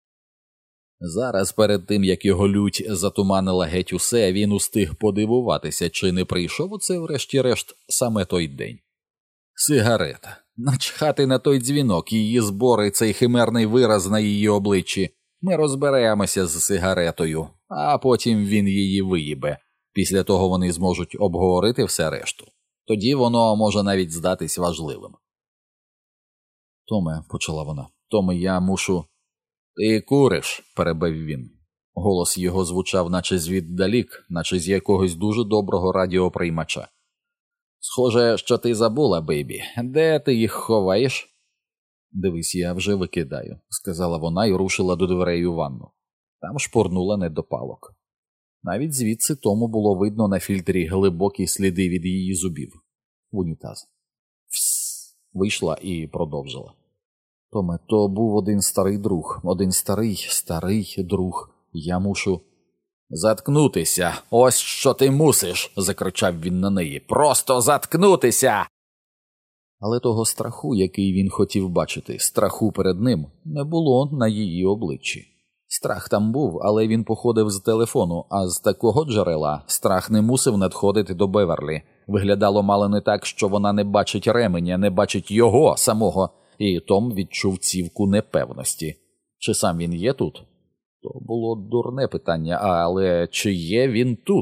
Зараз, перед тим, як його лють затуманила геть усе, він устиг подивуватися, чи не прийшов оце, врешті-решт, саме той день. Сигарета. Начхати на той дзвінок, її збори, цей химерний вираз на її обличчі. Ми розберемося з сигаретою, а потім він її виїбе. Після того вони зможуть обговорити все решту. Тоді воно може навіть здатись важливим. «Томе», – почала вона, – «Томе, я мушу...» «Ти куриш», – перебив він. Голос його звучав наче звіддалік, наче з якогось дуже доброго радіоприймача. «Схоже, що ти забула, бейбі. Де ти їх ховаєш?» «Дивись, я вже викидаю», – сказала вона і рушила до дверей у ванну. Там шпурнула недопалок. Навіть звідси Тому було видно на фільтрі глибокі сліди від її зубів. В унітаз. «Фсс!» – вийшла і продовжила. «Томе, то був один старий друг, один старий, старий друг. Я мушу...» «Заткнутися! Ось що ти мусиш!» – закричав він на неї. «Просто заткнутися!» Але того страху, який він хотів бачити, страху перед ним, не було на її обличчі. Страх там був, але він походив з телефону, а з такого джерела страх не мусив надходити до Беверлі. Виглядало мало не так, що вона не бачить ременя, не бачить його самого, і Том відчув цівку непевності. Чи сам він є тут? То було дурне питання, але чи є він тут?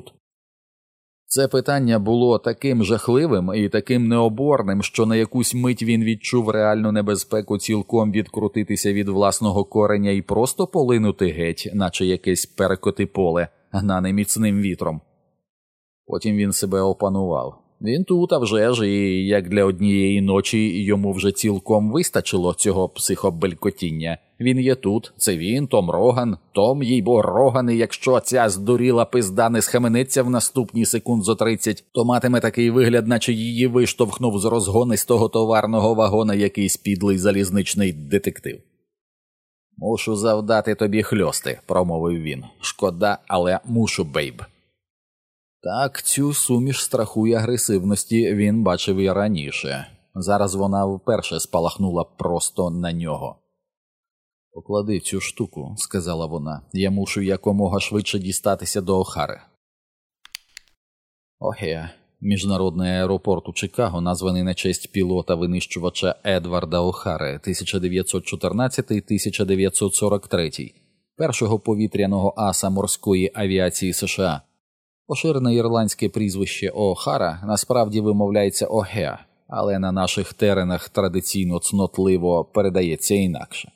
Це питання було таким жахливим і таким необорним, що на якусь мить він відчув реальну небезпеку цілком відкрутитися від власного кореня і просто полинути геть, наче якесь перекоти поле, гнане міцним вітром. Потім він себе опанував. Він тут, а вже ж, і як для однієї ночі йому вже цілком вистачило цього психобелькотіння. Він є тут, це він, Том Роган, Том, їй-бо, Роган, і якщо ця здуріла пизда не схаменеться в наступні секунд зо тридцять, то матиме такий вигляд, наче її виштовхнув з розгонистого товарного вагона якийсь підлий залізничний детектив. «Мушу завдати тобі хльости», – промовив він. «Шкода, але мушу, бейб». Так, цю суміш страху і агресивності він бачив і раніше. Зараз вона вперше спалахнула просто на нього. «Поклади цю штуку», – сказала вона. «Я мушу якомога швидше дістатися до Охари». Огеа – міжнародний аеропорт у Чикаго, названий на честь пілота-винищувача Едварда Охари тисяча дев'ятсот чотирнадцятий - тисяча дев'ятсот сорок третій, першого повітряного аса морської авіації США. Поширене ірландське прізвище О'Хара насправді вимовляється Огеа, але на наших теренах традиційно цнотливо передається інакше.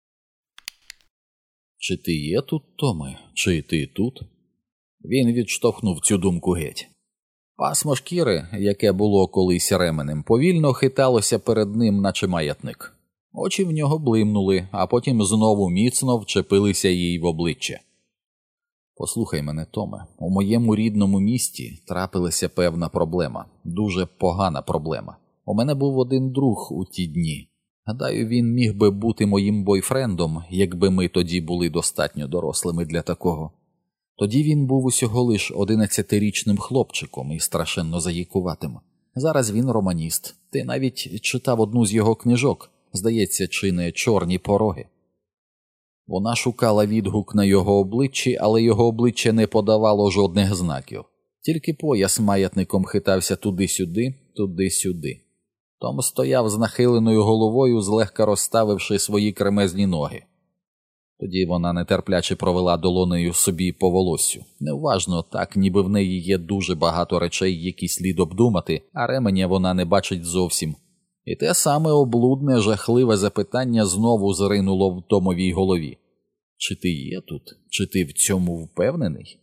«Чи ти є тут, Томе? Чи ти тут?» Він відштовхнув цю думку геть. Пасмо шкіри, яке було колись ременем, повільно хиталося перед ним, наче маятник. Очі в нього блимнули, а потім знову міцно вчепилися їй в обличчя. «Послухай мене, Томе, у моєму рідному місті трапилася певна проблема, дуже погана проблема. У мене був один друг у ті дні. Гадаю, він міг би бути моїм бойфрендом, якби ми тоді були достатньо дорослими для такого. Тоді він був усього лиш одинадцятирічним хлопчиком і страшенно заїкуватим. Зараз він романіст. Ти навіть читав одну з його книжок, здається, чи не «Чорні пороги». Вона шукала відгук на його обличчі, але його обличчя не подавало жодних знаків. Тільки пояс маятником хитався туди-сюди, туди-сюди. Том стояв з нахиленою головою, злегка розставивши свої кремезні ноги. Тоді вона нетерпляче провела долонею собі по волоссю. Неуважно, так, ніби в неї є дуже багато речей, які слід обдумати, а ременя вона не бачить зовсім. І те саме облудне, жахливе запитання знову зринуло в Томовій голові. «Чи ти є тут? Чи ти в цьому впевнений?»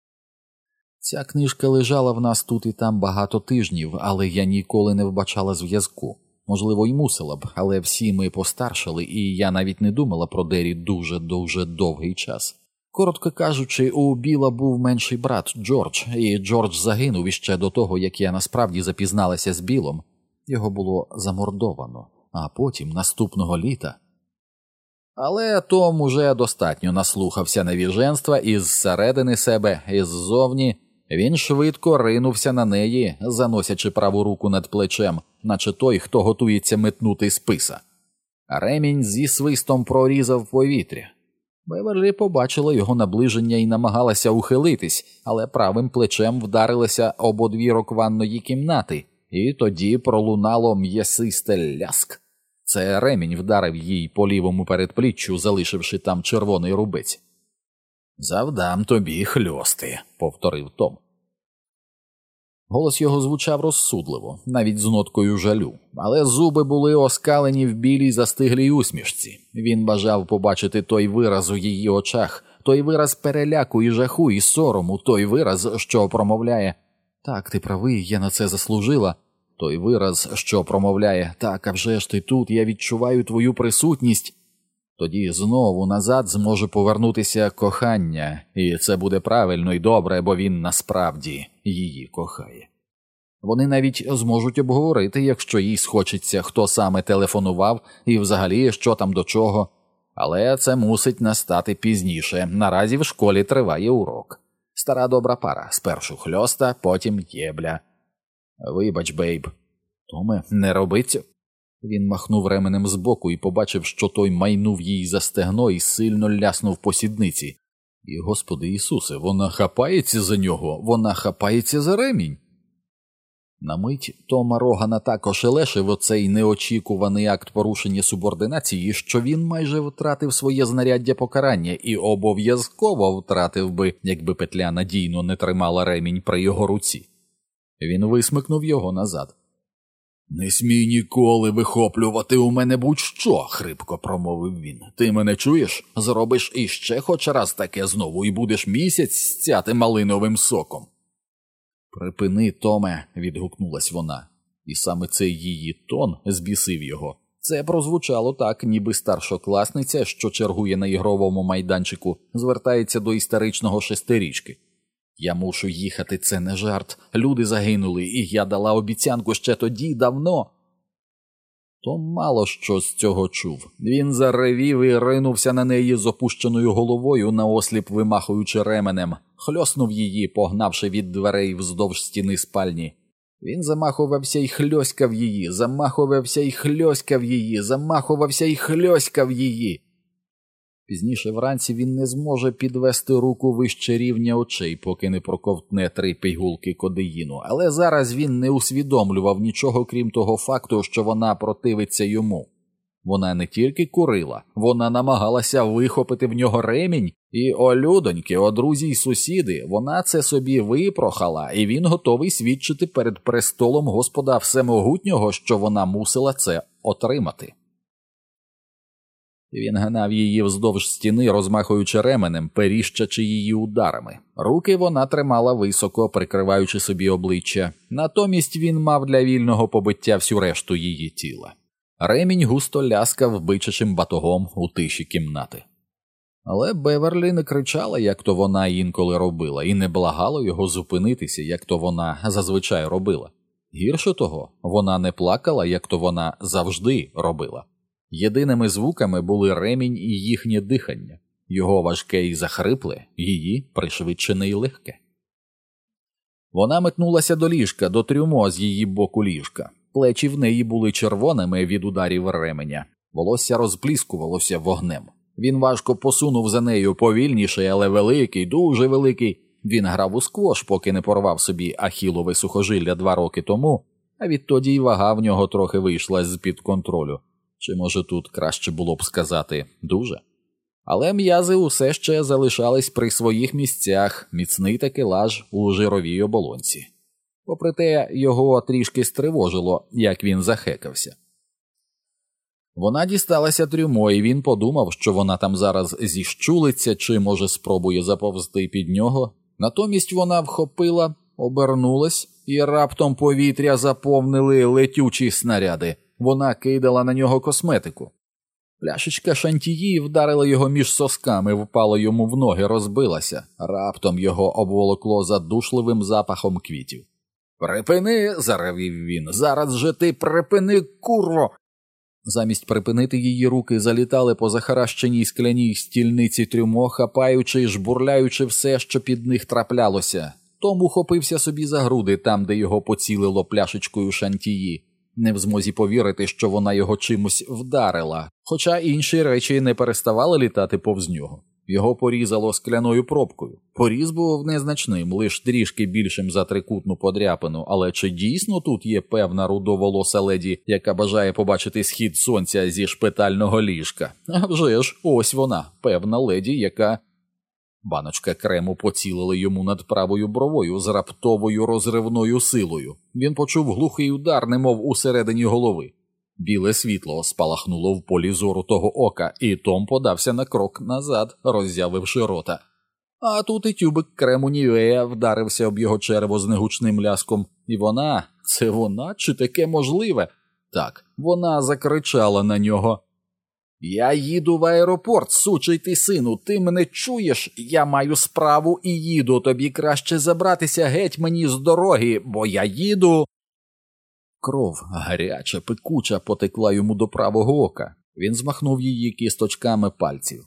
Ця книжка лежала в нас тут і там багато тижнів, але я ніколи не вбачала зв'язку. Можливо, й мусила б, але всі ми постаршали, і я навіть не думала про Дері дуже-дуже довгий час. Коротко кажучи, у Біла був менший брат Джордж, і Джордж загинув іще до того, як я насправді запізналася з Білом. Його було замордовано, а потім, наступного літа... Але Том уже достатньо наслухався невіженства із середини себе, із ззовні. Він швидко ринувся на неї, заносячи праву руку над плечем, наче той, хто готується метнути списа. Ремінь зі свистом прорізав повітря. Беверлі побачила його наближення і намагалася ухилитись, але правим плечем вдарилася об одвірок ванної кімнати, і тоді пролунало м'ясисте ляск. Це ремінь вдарив їй по лівому передпліччю, залишивши там червоний рубець. «Завдам тобі хльости», – повторив Том. Голос його звучав розсудливо, навіть з ноткою жалю, але зуби були оскалені в білій застиглій усмішці. Він бажав побачити той вираз у її очах, той вираз переляку і жаху і сорому, той вираз, що промовляє «Так, ти правий, я на це заслужила», той вираз, що промовляє «Так, а вже ж ти тут, я відчуваю твою присутність». Тоді знову назад зможе повернутися кохання, і це буде правильно і добре, бо він насправді її кохає. Вони навіть зможуть обговорити, якщо їй схочеться, хто саме телефонував і взагалі що там до чого. Але це мусить настати пізніше, наразі в школі триває урок. Стара добра пара, спершу хльоста, потім єбля. «Вибач, бейб». «Томе, не роби цього». Він махнув ременем збоку і побачив, що той майнув їй за стегно і сильно ляснув по сідниці. І, Господи Ісусе, вона хапається за нього, вона хапається за ремінь. На мить Тома Рогана так ошелешив оцей неочікуваний акт порушення субординації, що він майже втратив своє знаряддя покарання і обов'язково втратив би, якби петля надійно не тримала ремінь при його руці. Він висмикнув його назад. «Не смій ніколи вихоплювати у мене будь-що», – хрипко промовив він. «Ти мене чуєш? Зробиш іще хоч раз таке знову і будеш місяць стяти малиновим соком». «Припини, Томе», – відгукнулась вона. І саме цей її тон збісив його. Це прозвучало так, ніби старшокласниця, що чергує на ігровому майданчику, звертається до істеричного шестирічки. «Я мушу їхати, це не жарт. Люди загинули, і я дала обіцянку ще тоді, давно». Том мало що з цього чув. Він заревів і ринувся на неї з опущеною головою, наосліп вимахуючи ременем. Хльоснув її, погнавши від дверей вздовж стіни спальні. Він замахувався й хльоскав її, замахувався й хльоскав її, замахувався й хльоскав її. Пізніше вранці він не зможе підвести руку вище рівня очей, поки не проковтне три пігулки кодеїну, але зараз він не усвідомлював нічого, крім того факту, що вона противиться йому. Вона не тільки курила, вона намагалася вихопити в нього ремінь, і, о людоньки, о друзі й сусіди, вона це собі випрохала, і він готовий свідчити перед престолом Господа Всемогутнього, що вона мусила це отримати. Він гнав її вздовж стіни, розмахуючи ременем, періщачи її ударами. Руки вона тримала високо, прикриваючи собі обличчя. Натомість він мав для вільного побиття всю решту її тіла. Ремінь густо ляскав бичачим батогом у тиші кімнати. Але Беверлі не кричала, як то вона інколи робила, і не благала його зупинитися, як то вона зазвичай робила. Гірше того, вона не плакала, як то вона завжди робила. Єдиними звуками були ремінь і їхнє дихання, його важке і захрипле, її пришвидшене й легке. Вона метнулася до ліжка, до трюмо з її боку ліжка. Плечі в неї були червоними від ударів ременя. Волосся розпліскувалося вогнем. Він важко посунув за нею, повільніший, але великий, дуже великий. Він грав у сквош, поки не порвав собі ахілове сухожилля два роки тому, а відтоді й вага в нього трохи вийшла з-під контролю. Чи, може, тут краще було б сказати «дуже»? Але м'язи усе ще залишались при своїх місцях, міцний такелаж у жировій оболонці. Попри те, його трішки стривожило, як він захекався. Вона дісталася трюмо, і він подумав, що вона там зараз зіщулиться, чи, може, спробує заповзти під нього. Натомість вона вхопила, обернулась, і раптом повітря заповнили летючі снаряди. Вона кидала на нього косметику. Пляшечка шантії вдарила його між сосками, впала йому в ноги, розбилася. Раптом його обволокло задушливим запахом квітів. «Припини!» – заревів він. «Зараз же ти припини, курво!» Замість припинити, її руки залітали по захаращеній скляній стільниці трюмо, хапаючи й жбурляючи все, що під них траплялося. Том ухопився собі за груди, там, де його поцілило пляшечкою шантії. Не в змозі повірити, що вона його чимось вдарила, хоча інші речі не переставали літати повз нього. Його порізало скляною пробкою. Поріз був незначним, лиш трішки більшим за трикутну подряпину, але чи дійсно тут є певна рудоволоса леді, яка бажає побачити схід сонця зі шпитального ліжка? А вже ж, ось вона, певна леді, яка... Баночка крему поцілила йому над правою бровою з раптовою розривною силою. Він почув глухий удар, немов усередині голови. Біле світло спалахнуло в полі зору того ока, і Том подався на крок назад, роззявивши рота. А тут і тюбик крему Нівея вдарився об його черево з негучним ляском. І вона, це вона, чи таке можливе? Так, вона закричала на нього. «Я їду в аеропорт, сучий ти сину, ти мене чуєш? Я маю справу і їду, тобі краще забратися геть мені з дороги, бо я їду!» Кров, гаряча, пекуча, потекла йому до правого ока. Він змахнув її кісточками пальців.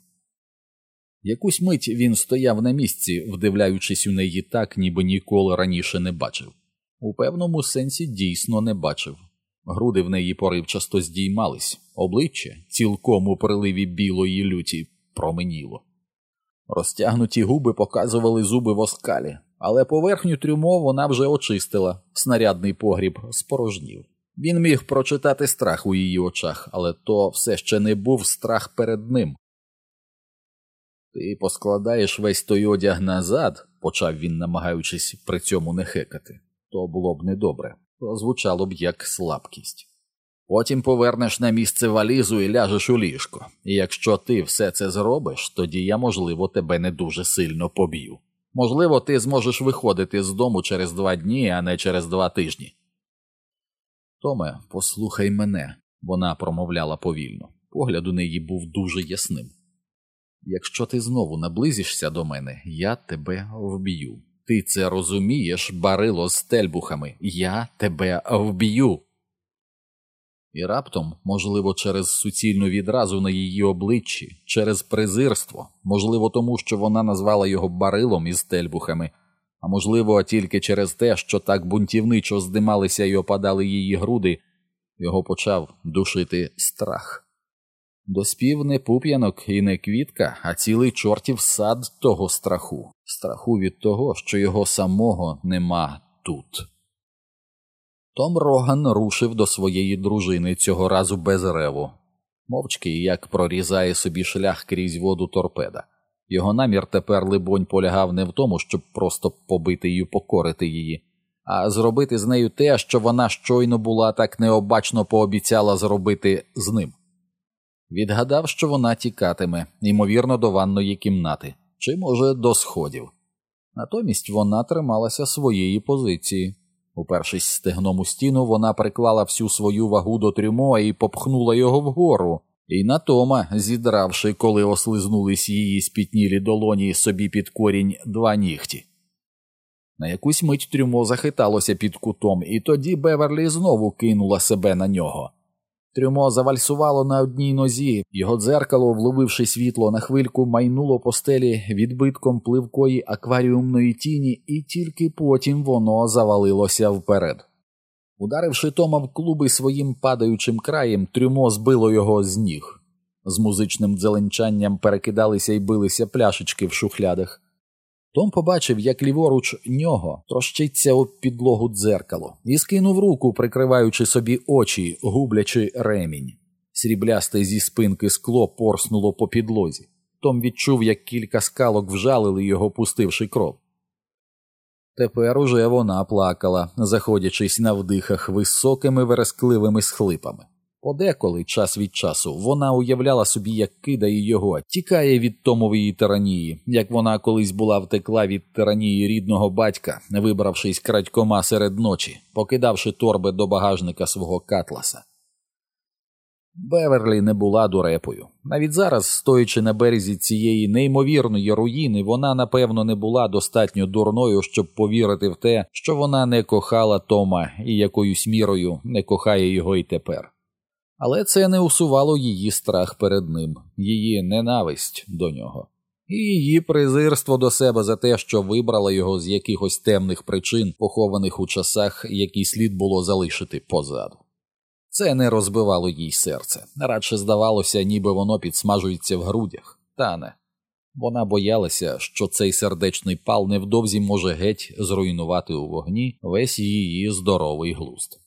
Якусь мить він стояв на місці, вдивляючись у неї так, ніби ніколи раніше не бачив. У певному сенсі дійсно не бачив. Груди в неї поривчасто здіймались, обличчя, цілком у приливі білої люті, променіло. Розтягнуті губи показували зуби в оскалі, але поверхню трюмо вона вже очистила, снарядний погріб спорожнів. Він міг прочитати страх у її очах, але то все ще не був страх перед ним. «Ти поскладаєш весь той одяг назад», – почав він, намагаючись при цьому не хекати, – то було б недобре. То звучало б як слабкість. Потім повернеш на місце валізу і ляжеш у ліжко. І якщо ти все це зробиш, тоді я, можливо, тебе не дуже сильно поб'ю. Можливо, ти зможеш виходити з дому через два дні, а не через два тижні. Томе, послухай мене, вона промовляла повільно. Погляд у неї був дуже ясним. Якщо ти знову наблизишся до мене, я тебе вб'ю. Ти це розумієш, барило з тельбухами? Я тебе вб'ю. І раптом, можливо, через суцільну відразу на її обличчі, через презирство, можливо, тому, що вона назвала його барилом із тельбухами, а можливо, тільки через те, що так бунтівничо здималися і опадали її груди, його почав душити страх. Доспів не пуп'янок і не квітка, а цілий чортів сад того страху. Страху від того, що його самого нема тут. Том Роган рушив до своєї дружини цього разу без реву. Мовчки, як прорізає собі шлях крізь воду торпеда. Його намір тепер, либонь, полягав не в тому, щоб просто побити і покорити її, а зробити з нею те, що вона щойно була так необачно пообіцяла зробити з ним. Відгадав, що вона тікатиме, ймовірно, до ванної кімнати, чи, може, до сходів. Натомість вона трималася своєї позиції. Упершись стегном у стіну, вона приклала всю свою вагу до трюмо і попхнула його вгору. І на Тома, зідравши, коли ослизнулись її спітнілі долоні собі під корінь два нігті. На якусь мить трюмо захиталося під кутом, і тоді Беверлі знову кинула себе на нього. Трюмо завальсувало на одній нозі, його дзеркало, вловивши світло на хвильку, майнуло по стелі відбитком пливкої акваріумної тіні, і тільки потім воно завалилося вперед. Ударивши Тома в клуби своїм падаючим краєм, трюмо збило його з ніг. З музичним дзеленчанням перекидалися й билися пляшечки в шухлядах. Том побачив, як ліворуч нього трощиться об підлогу дзеркало, і скинув руку, прикриваючи собі очі, гублячи ремінь. Сріблясте зі спинки скло порснуло по підлозі. Том відчув, як кілька скалок вжалили його, пустивши кров. Тепер уже вона плакала, заходячись на вдихах високими верескливими схлипами. Подеколи, час від часу, вона уявляла собі, як кидає його, тікає від Томової тиранії, як вона колись була втекла від тиранії рідного батька, вибравшись крадькома серед ночі, покидавши торби до багажника свого Катласа. Беверлі не була дурепою. Навіть зараз, стоячи на березі цієї неймовірної руїни, вона, напевно, не була достатньо дурною, щоб повірити в те, що вона не кохала Тома і якоюсь мірою не кохає його і тепер. Але це не усувало її страх перед ним, її ненависть до нього. І її презирство до себе за те, що вибрала його з якихось темних причин, похованих у часах, які слід було залишити позаду. Це не розбивало їй серце, радше здавалося, ніби воно підсмажується в грудях. Та не. Вона боялася, що цей сердечний пал невдовзі може геть зруйнувати у вогні весь її здоровий глузд.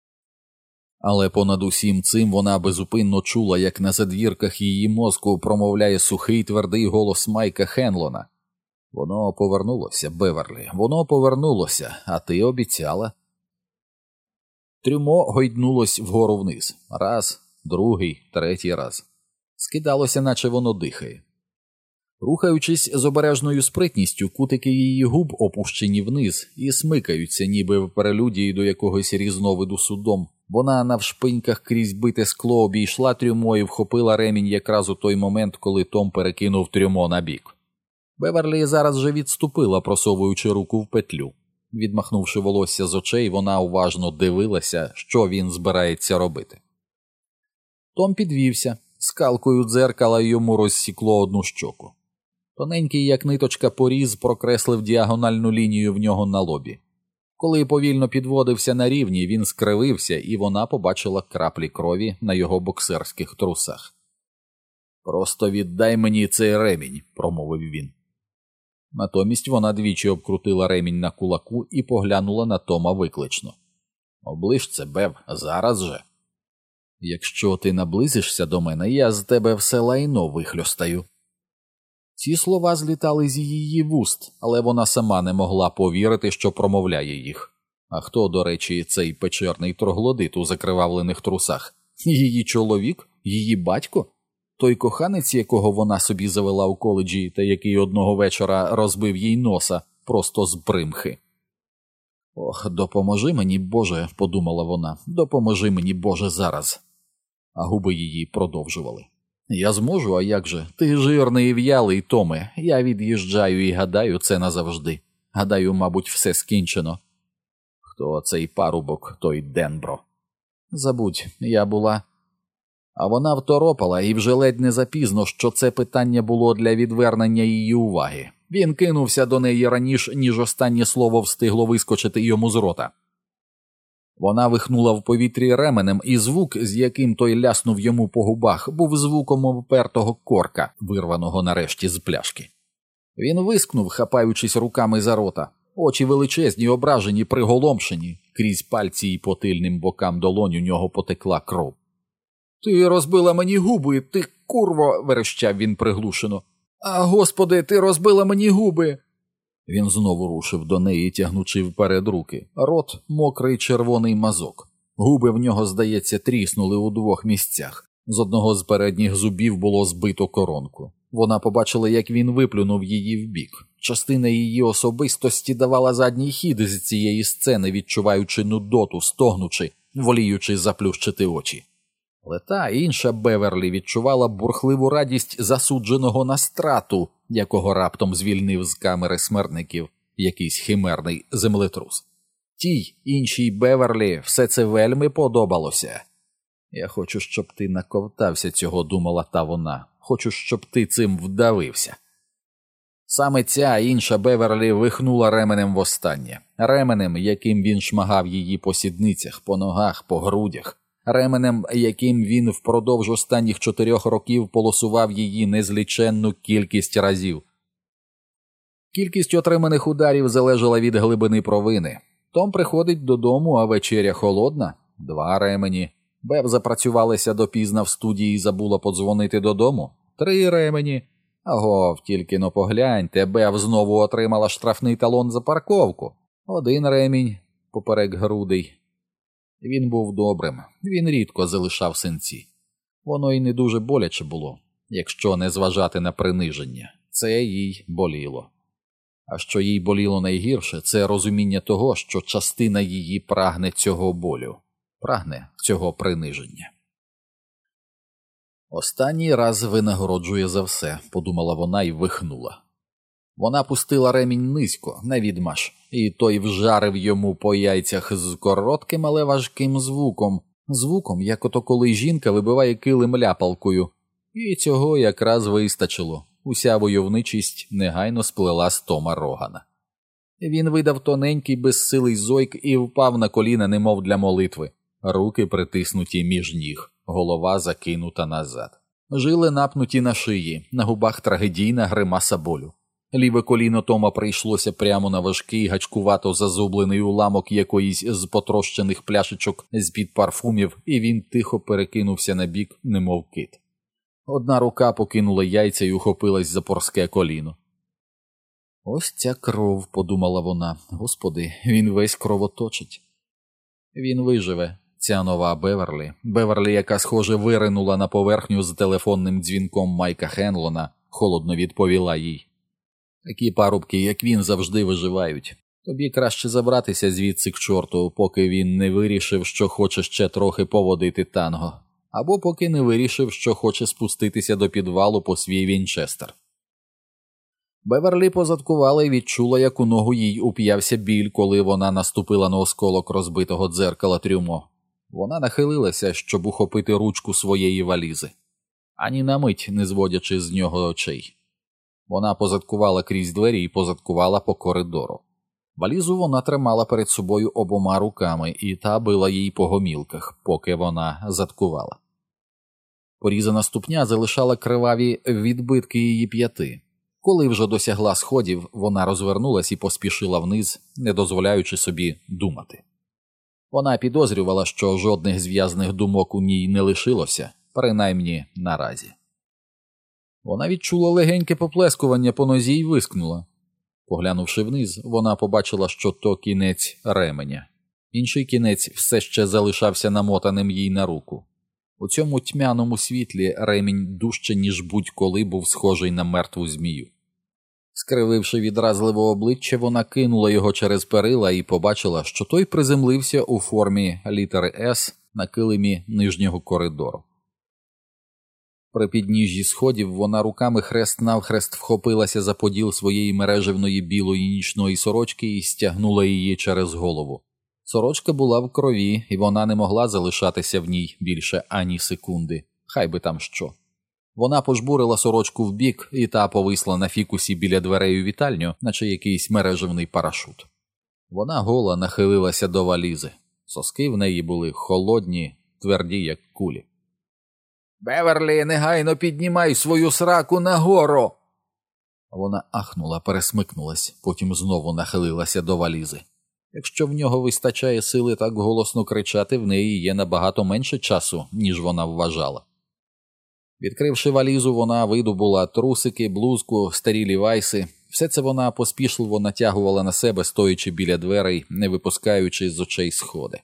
Але понад усім цим вона безупинно чула, як на задвірках її мозку промовляє сухий твердий голос Майка Хенлона. «Воно повернулося, Беверлі, воно повернулося, а ти обіцяла». Трюмо гойднулось вгору вниз. Раз, другий, третій раз. Скидалося, наче воно дихає. Рухаючись з обережною спритністю, кутики її губ опущені вниз і смикаються, ніби в перелюдії до якогось різновиду судом. Вона навшпиньках крізь бите скло обійшла трюмо і вхопила ремінь якраз у той момент, коли Том перекинув трюмо на бік. Беверлі зараз же відступила, просовуючи руку в петлю. Відмахнувши волосся з очей, вона уважно дивилася, що він збирається робити. Том підвівся, скалкою дзеркала йому розсікло одну щоку. Тоненький, як ниточка, поріз прокреслив діагональну лінію в нього на лобі. Коли повільно підводився на рівні, він скривився, і вона побачила краплі крові на його боксерських трусах. «Просто віддай мені цей ремінь», – промовив він. Натомість вона двічі обкрутила ремінь на кулаку і поглянула на Тома виклично. «Оближ це, Бев, зараз же. Якщо ти наблизишся до мене, я з тебе все лайно вихльостаю». Ці слова злітали з її вуст, але вона сама не могла повірити, що промовляє їх. А хто, до речі, цей печерний троглодит у закривавлених трусах? Її чоловік? Її батько? Той коханець, якого вона собі завела у коледжі та який одного вечора розбив їй носа просто з примхи. «Ох, допоможи мені, Боже», – подумала вона, – «допоможи мені, Боже, зараз». А губи її продовжували. «Я зможу, а як же? Ти жирний і в'ялий, Томе. Я від'їжджаю і гадаю, це назавжди. Гадаю, мабуть, все скінчено». «Хто цей парубок, той Денбро?» «Забудь, я була...» А вона второпала, і вже ледь не запізно, що це питання було для відвернення її уваги. Він кинувся до неї раніше, ніж останнє слово встигло вискочити йому з рота. Вона вихнула в повітрі ременем, і звук, з яким той ляснув йому по губах, був звуком впертого корка, вирваного нарешті з пляшки. Він вискнув, хапаючись руками за рота. Очі величезні, ображені, приголомшені. Крізь пальці і по тильним бокам долонь у нього потекла кров. «Ти розбила мені губи, ти курво!» – верещав він приглушено. «А, Господи, ти розбила мені губи!» Він знову рушив до неї, тягнучи вперед руки. Рот – мокрий червоний мазок. Губи в нього, здається, тріснули у двох місцях. З одного з передніх зубів було збито коронку. Вона побачила, як він виплюнув її вбік. Частина її особистості давала задній хід з цієї сцени, відчуваючи нудоту, стогнучи, воліючи заплющити очі. Але та інша Беверлі відчувала бурхливу радість засудженого на страту, якого раптом звільнив з камери смертників якийсь химерний землетрус. Тій іншій Беверлі все це вельми подобалося. «Я хочу, щоб ти наковтався цього», – думала та вона. «Хочу, щоб ти цим вдавився». Саме ця інша Беверлі вихнула ременем востаннє. Ременем, яким він шмагав її по сідницях, по ногах, по грудях. Ременем, яким він впродовж останніх чотирьох років полосував її незліченну кількість разів. Кількість отриманих ударів залежала від глибини провини. Том приходить додому, а вечеря холодна – два ремені. Бев запрацювалася допізна в студії і забула подзвонити додому – три ремені. Агов, тільки но погляньте, Бев знову отримала штрафний талон за парковку. Один ремінь поперек грудей. Він був добрим, він рідко залишав синці. Воно й не дуже боляче було, якщо не зважати на приниження. Це їй боліло. А що їй боліло найгірше, це розуміння того, що частина її прагне цього болю, прагне цього приниження. «Останній раз винагороджує за все», – подумала вона і вихнула. Вона пустила ремінь низько, на відмаш, і той вжарив йому по яйцях з коротким, але важким звуком. Звуком, як ото коли жінка вибиває килим ляпалкою. І цього якраз вистачило. Уся войовничість негайно сплела з Тома Рогана. Він видав тоненький безсилий зойк і впав на коліна, немов для молитви. Руки притиснуті між ніг, голова закинута назад. Жили напнуті на шиї, на губах трагедійна гримаса болю. Ліве коліно Тома прийшлося прямо на важкий, гачкувато зазублений уламок якоїсь з потрощених пляшечок з-під парфумів, і він тихо перекинувся на бік, немов кит. Одна рука покинула яйця і ухопилась за порське коліно. «Ось ця кров», – подумала вона. «Господи, він весь кровоточить». Він виживе, ця нова Беверлі. Беверлі, яка, схоже, виринула на поверхню з телефонним дзвінком Майка Хенлона, холодно відповіла їй. «Такі парубки, як він, завжди виживають. Тобі краще забратися звідси к чорту, поки він не вирішив, що хоче ще трохи поводити танго. Або поки не вирішив, що хоче спуститися до підвалу по свій Вінчестер». Беверлі позадкувала і відчула, як у ногу їй уп'явся біль, коли вона наступила на осколок розбитого дзеркала трюмо. Вона нахилилася, щоб ухопити ручку своєї валізи, ані на мить не зводячи з нього очей. Вона позадкувала крізь двері і позадкувала по коридору. Валізу вона тримала перед собою обома руками, і та била їй по гомілках, поки вона задкувала. Порізана ступня залишала криваві відбитки її п'яти. Коли вже досягла сходів, вона розвернулась і поспішила вниз, не дозволяючи собі думати. Вона підозрювала, що жодних зв'язних думок у ній не лишилося, принаймні наразі. Вона відчула легеньке поплескування по нозі й вискнула. Поглянувши вниз, вона побачила, що то кінець ременя. Інший кінець все ще залишався намотаним їй на руку. У цьому тьмяному світлі ремінь дужче, ніж будь-коли був схожий на мертву змію. Скрививши відразливе обличчя, вона кинула його через перила і побачила, що той приземлився у формі літери «С» на килимі нижнього коридору. При підніжжі сходів вона руками хрест-навхрест вхопилася за поділ своєї мережевної білої нічної сорочки і стягнула її через голову. Сорочка була в крові, і вона не могла залишатися в ній більше ані секунди, хай би там що. Вона пожбурила сорочку вбік, і та повисла на фікусі біля дверей у вітальню, наче якийсь мережевний парашут. Вона гола нахилилася до валізи. Соски в неї були холодні, тверді, як кулі. «Беверлі, негайно піднімай свою сраку нагору!» Вона ахнула, пересмикнулась, потім знову нахилилася до валізи. Якщо в нього вистачає сили так голосно кричати, в неї є набагато менше часу, ніж вона вважала. Відкривши валізу, вона видобула трусики, блузку, старі лівайси. Все це вона поспішливо натягувала на себе, стоячи біля дверей, не випускаючи з очей сходи.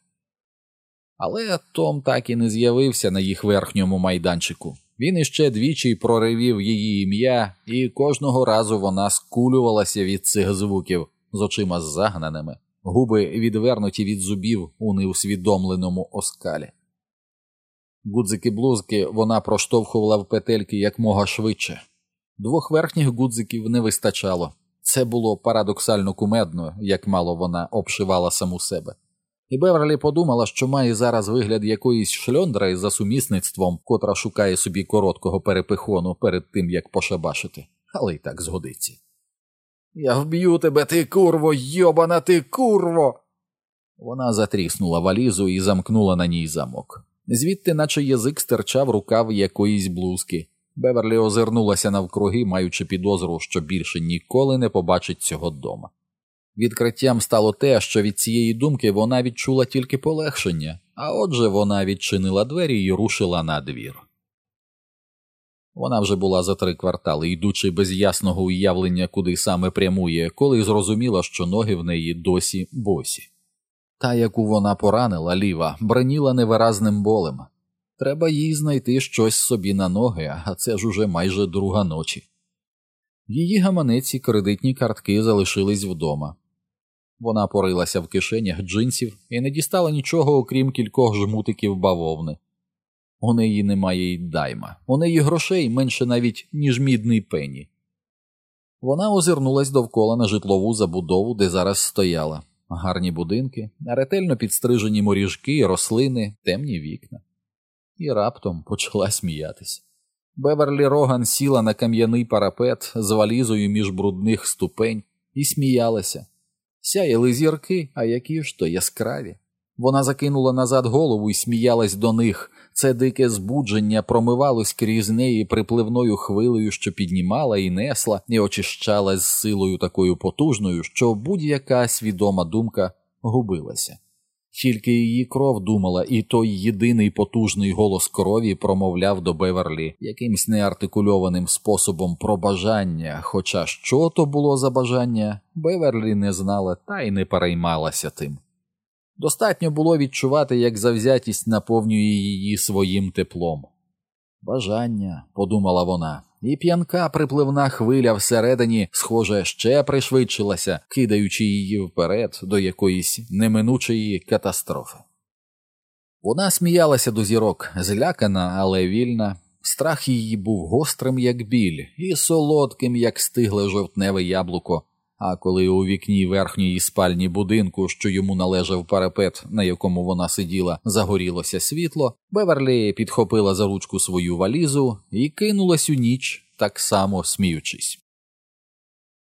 Але Том так і не з'явився на їх верхньому майданчику. Він іще двічі проривів її ім'я, і кожного разу вона скулювалася від цих звуків з очима загнаними, губи відвернуті від зубів у неусвідомленому оскалі. Гудзики блузки вона проштовхувала в петельки якмога швидше. Двох верхніх гудзиків не вистачало. Це було парадоксально кумедно, як мало вона обшивала саму себе. І Беверлі подумала, що має зараз вигляд якоїсь шльондри за сумісництвом, котра шукає собі короткого перепихону перед тим, як пошабашити. Але й так згодиться. «Я вб'ю тебе, ти курво, йобана ти курво!» Вона затріснула валізу і замкнула на ній замок. Звідти, наче язик, стирчав рукав якоїсь блузки. Беверлі озирнулася навкруги, маючи підозру, що більше ніколи не побачить цього дома. Відкриттям стало те, що від цієї думки вона відчула тільки полегшення, а отже вона відчинила двері і рушила на двір. Вона вже була за три квартали, йдучи без ясного уявлення, куди саме прямує, коли зрозуміла, що ноги в неї досі босі. Та, яку вона поранила, ліва, бреніла невиразним болем. Треба їй знайти щось собі на ноги, а це ж уже майже друга ночі. Її гаманець і кредитні картки залишились вдома. Вона порилася в кишенях джинсів і не дістала нічого, окрім кількох жмутиків бавовни. У неї немає й дайма. У неї грошей менше навіть, ніж мідний пенні. Вона озирнулась довкола на житлову забудову, де зараз стояла. Гарні будинки, ретельно підстрижені моріжки, рослини, темні вікна. І раптом почала сміятись. Беверлі Роган сіла на кам'яний парапет з валізою між брудних ступень і сміялася. Сяяли зірки, а які ж то яскраві. Вона закинула назад голову і сміялась до них. Це дике збудження промивалось крізь неї припливною хвилею, що піднімала і несла, і очищала з силою такою потужною, що будь-яка свідома думка губилася. Тільки її кров думала, і той єдиний потужний голос крові промовляв до Беверлі якимсь неартикульованим способом про бажання, хоча що то було за бажання, Беверлі не знала та й не переймалася тим. Достатньо було відчувати, як завзятість наповнює її своїм теплом. «Бажання», – подумала вона, і п'янка припливна хвиля всередині, схоже, ще пришвидшилася, кидаючи її вперед до якоїсь неминучої катастрофи. Вона сміялася до зірок, злякана, але вільна. Страх її був гострим, як біль, і солодким, як стигле жовтневе яблуко. А коли у вікні верхньої спальні будинку, що йому належав парапет, на якому вона сиділа, загорілося світло, Беверлі підхопила за ручку свою валізу і кинулась у ніч, так само сміючись.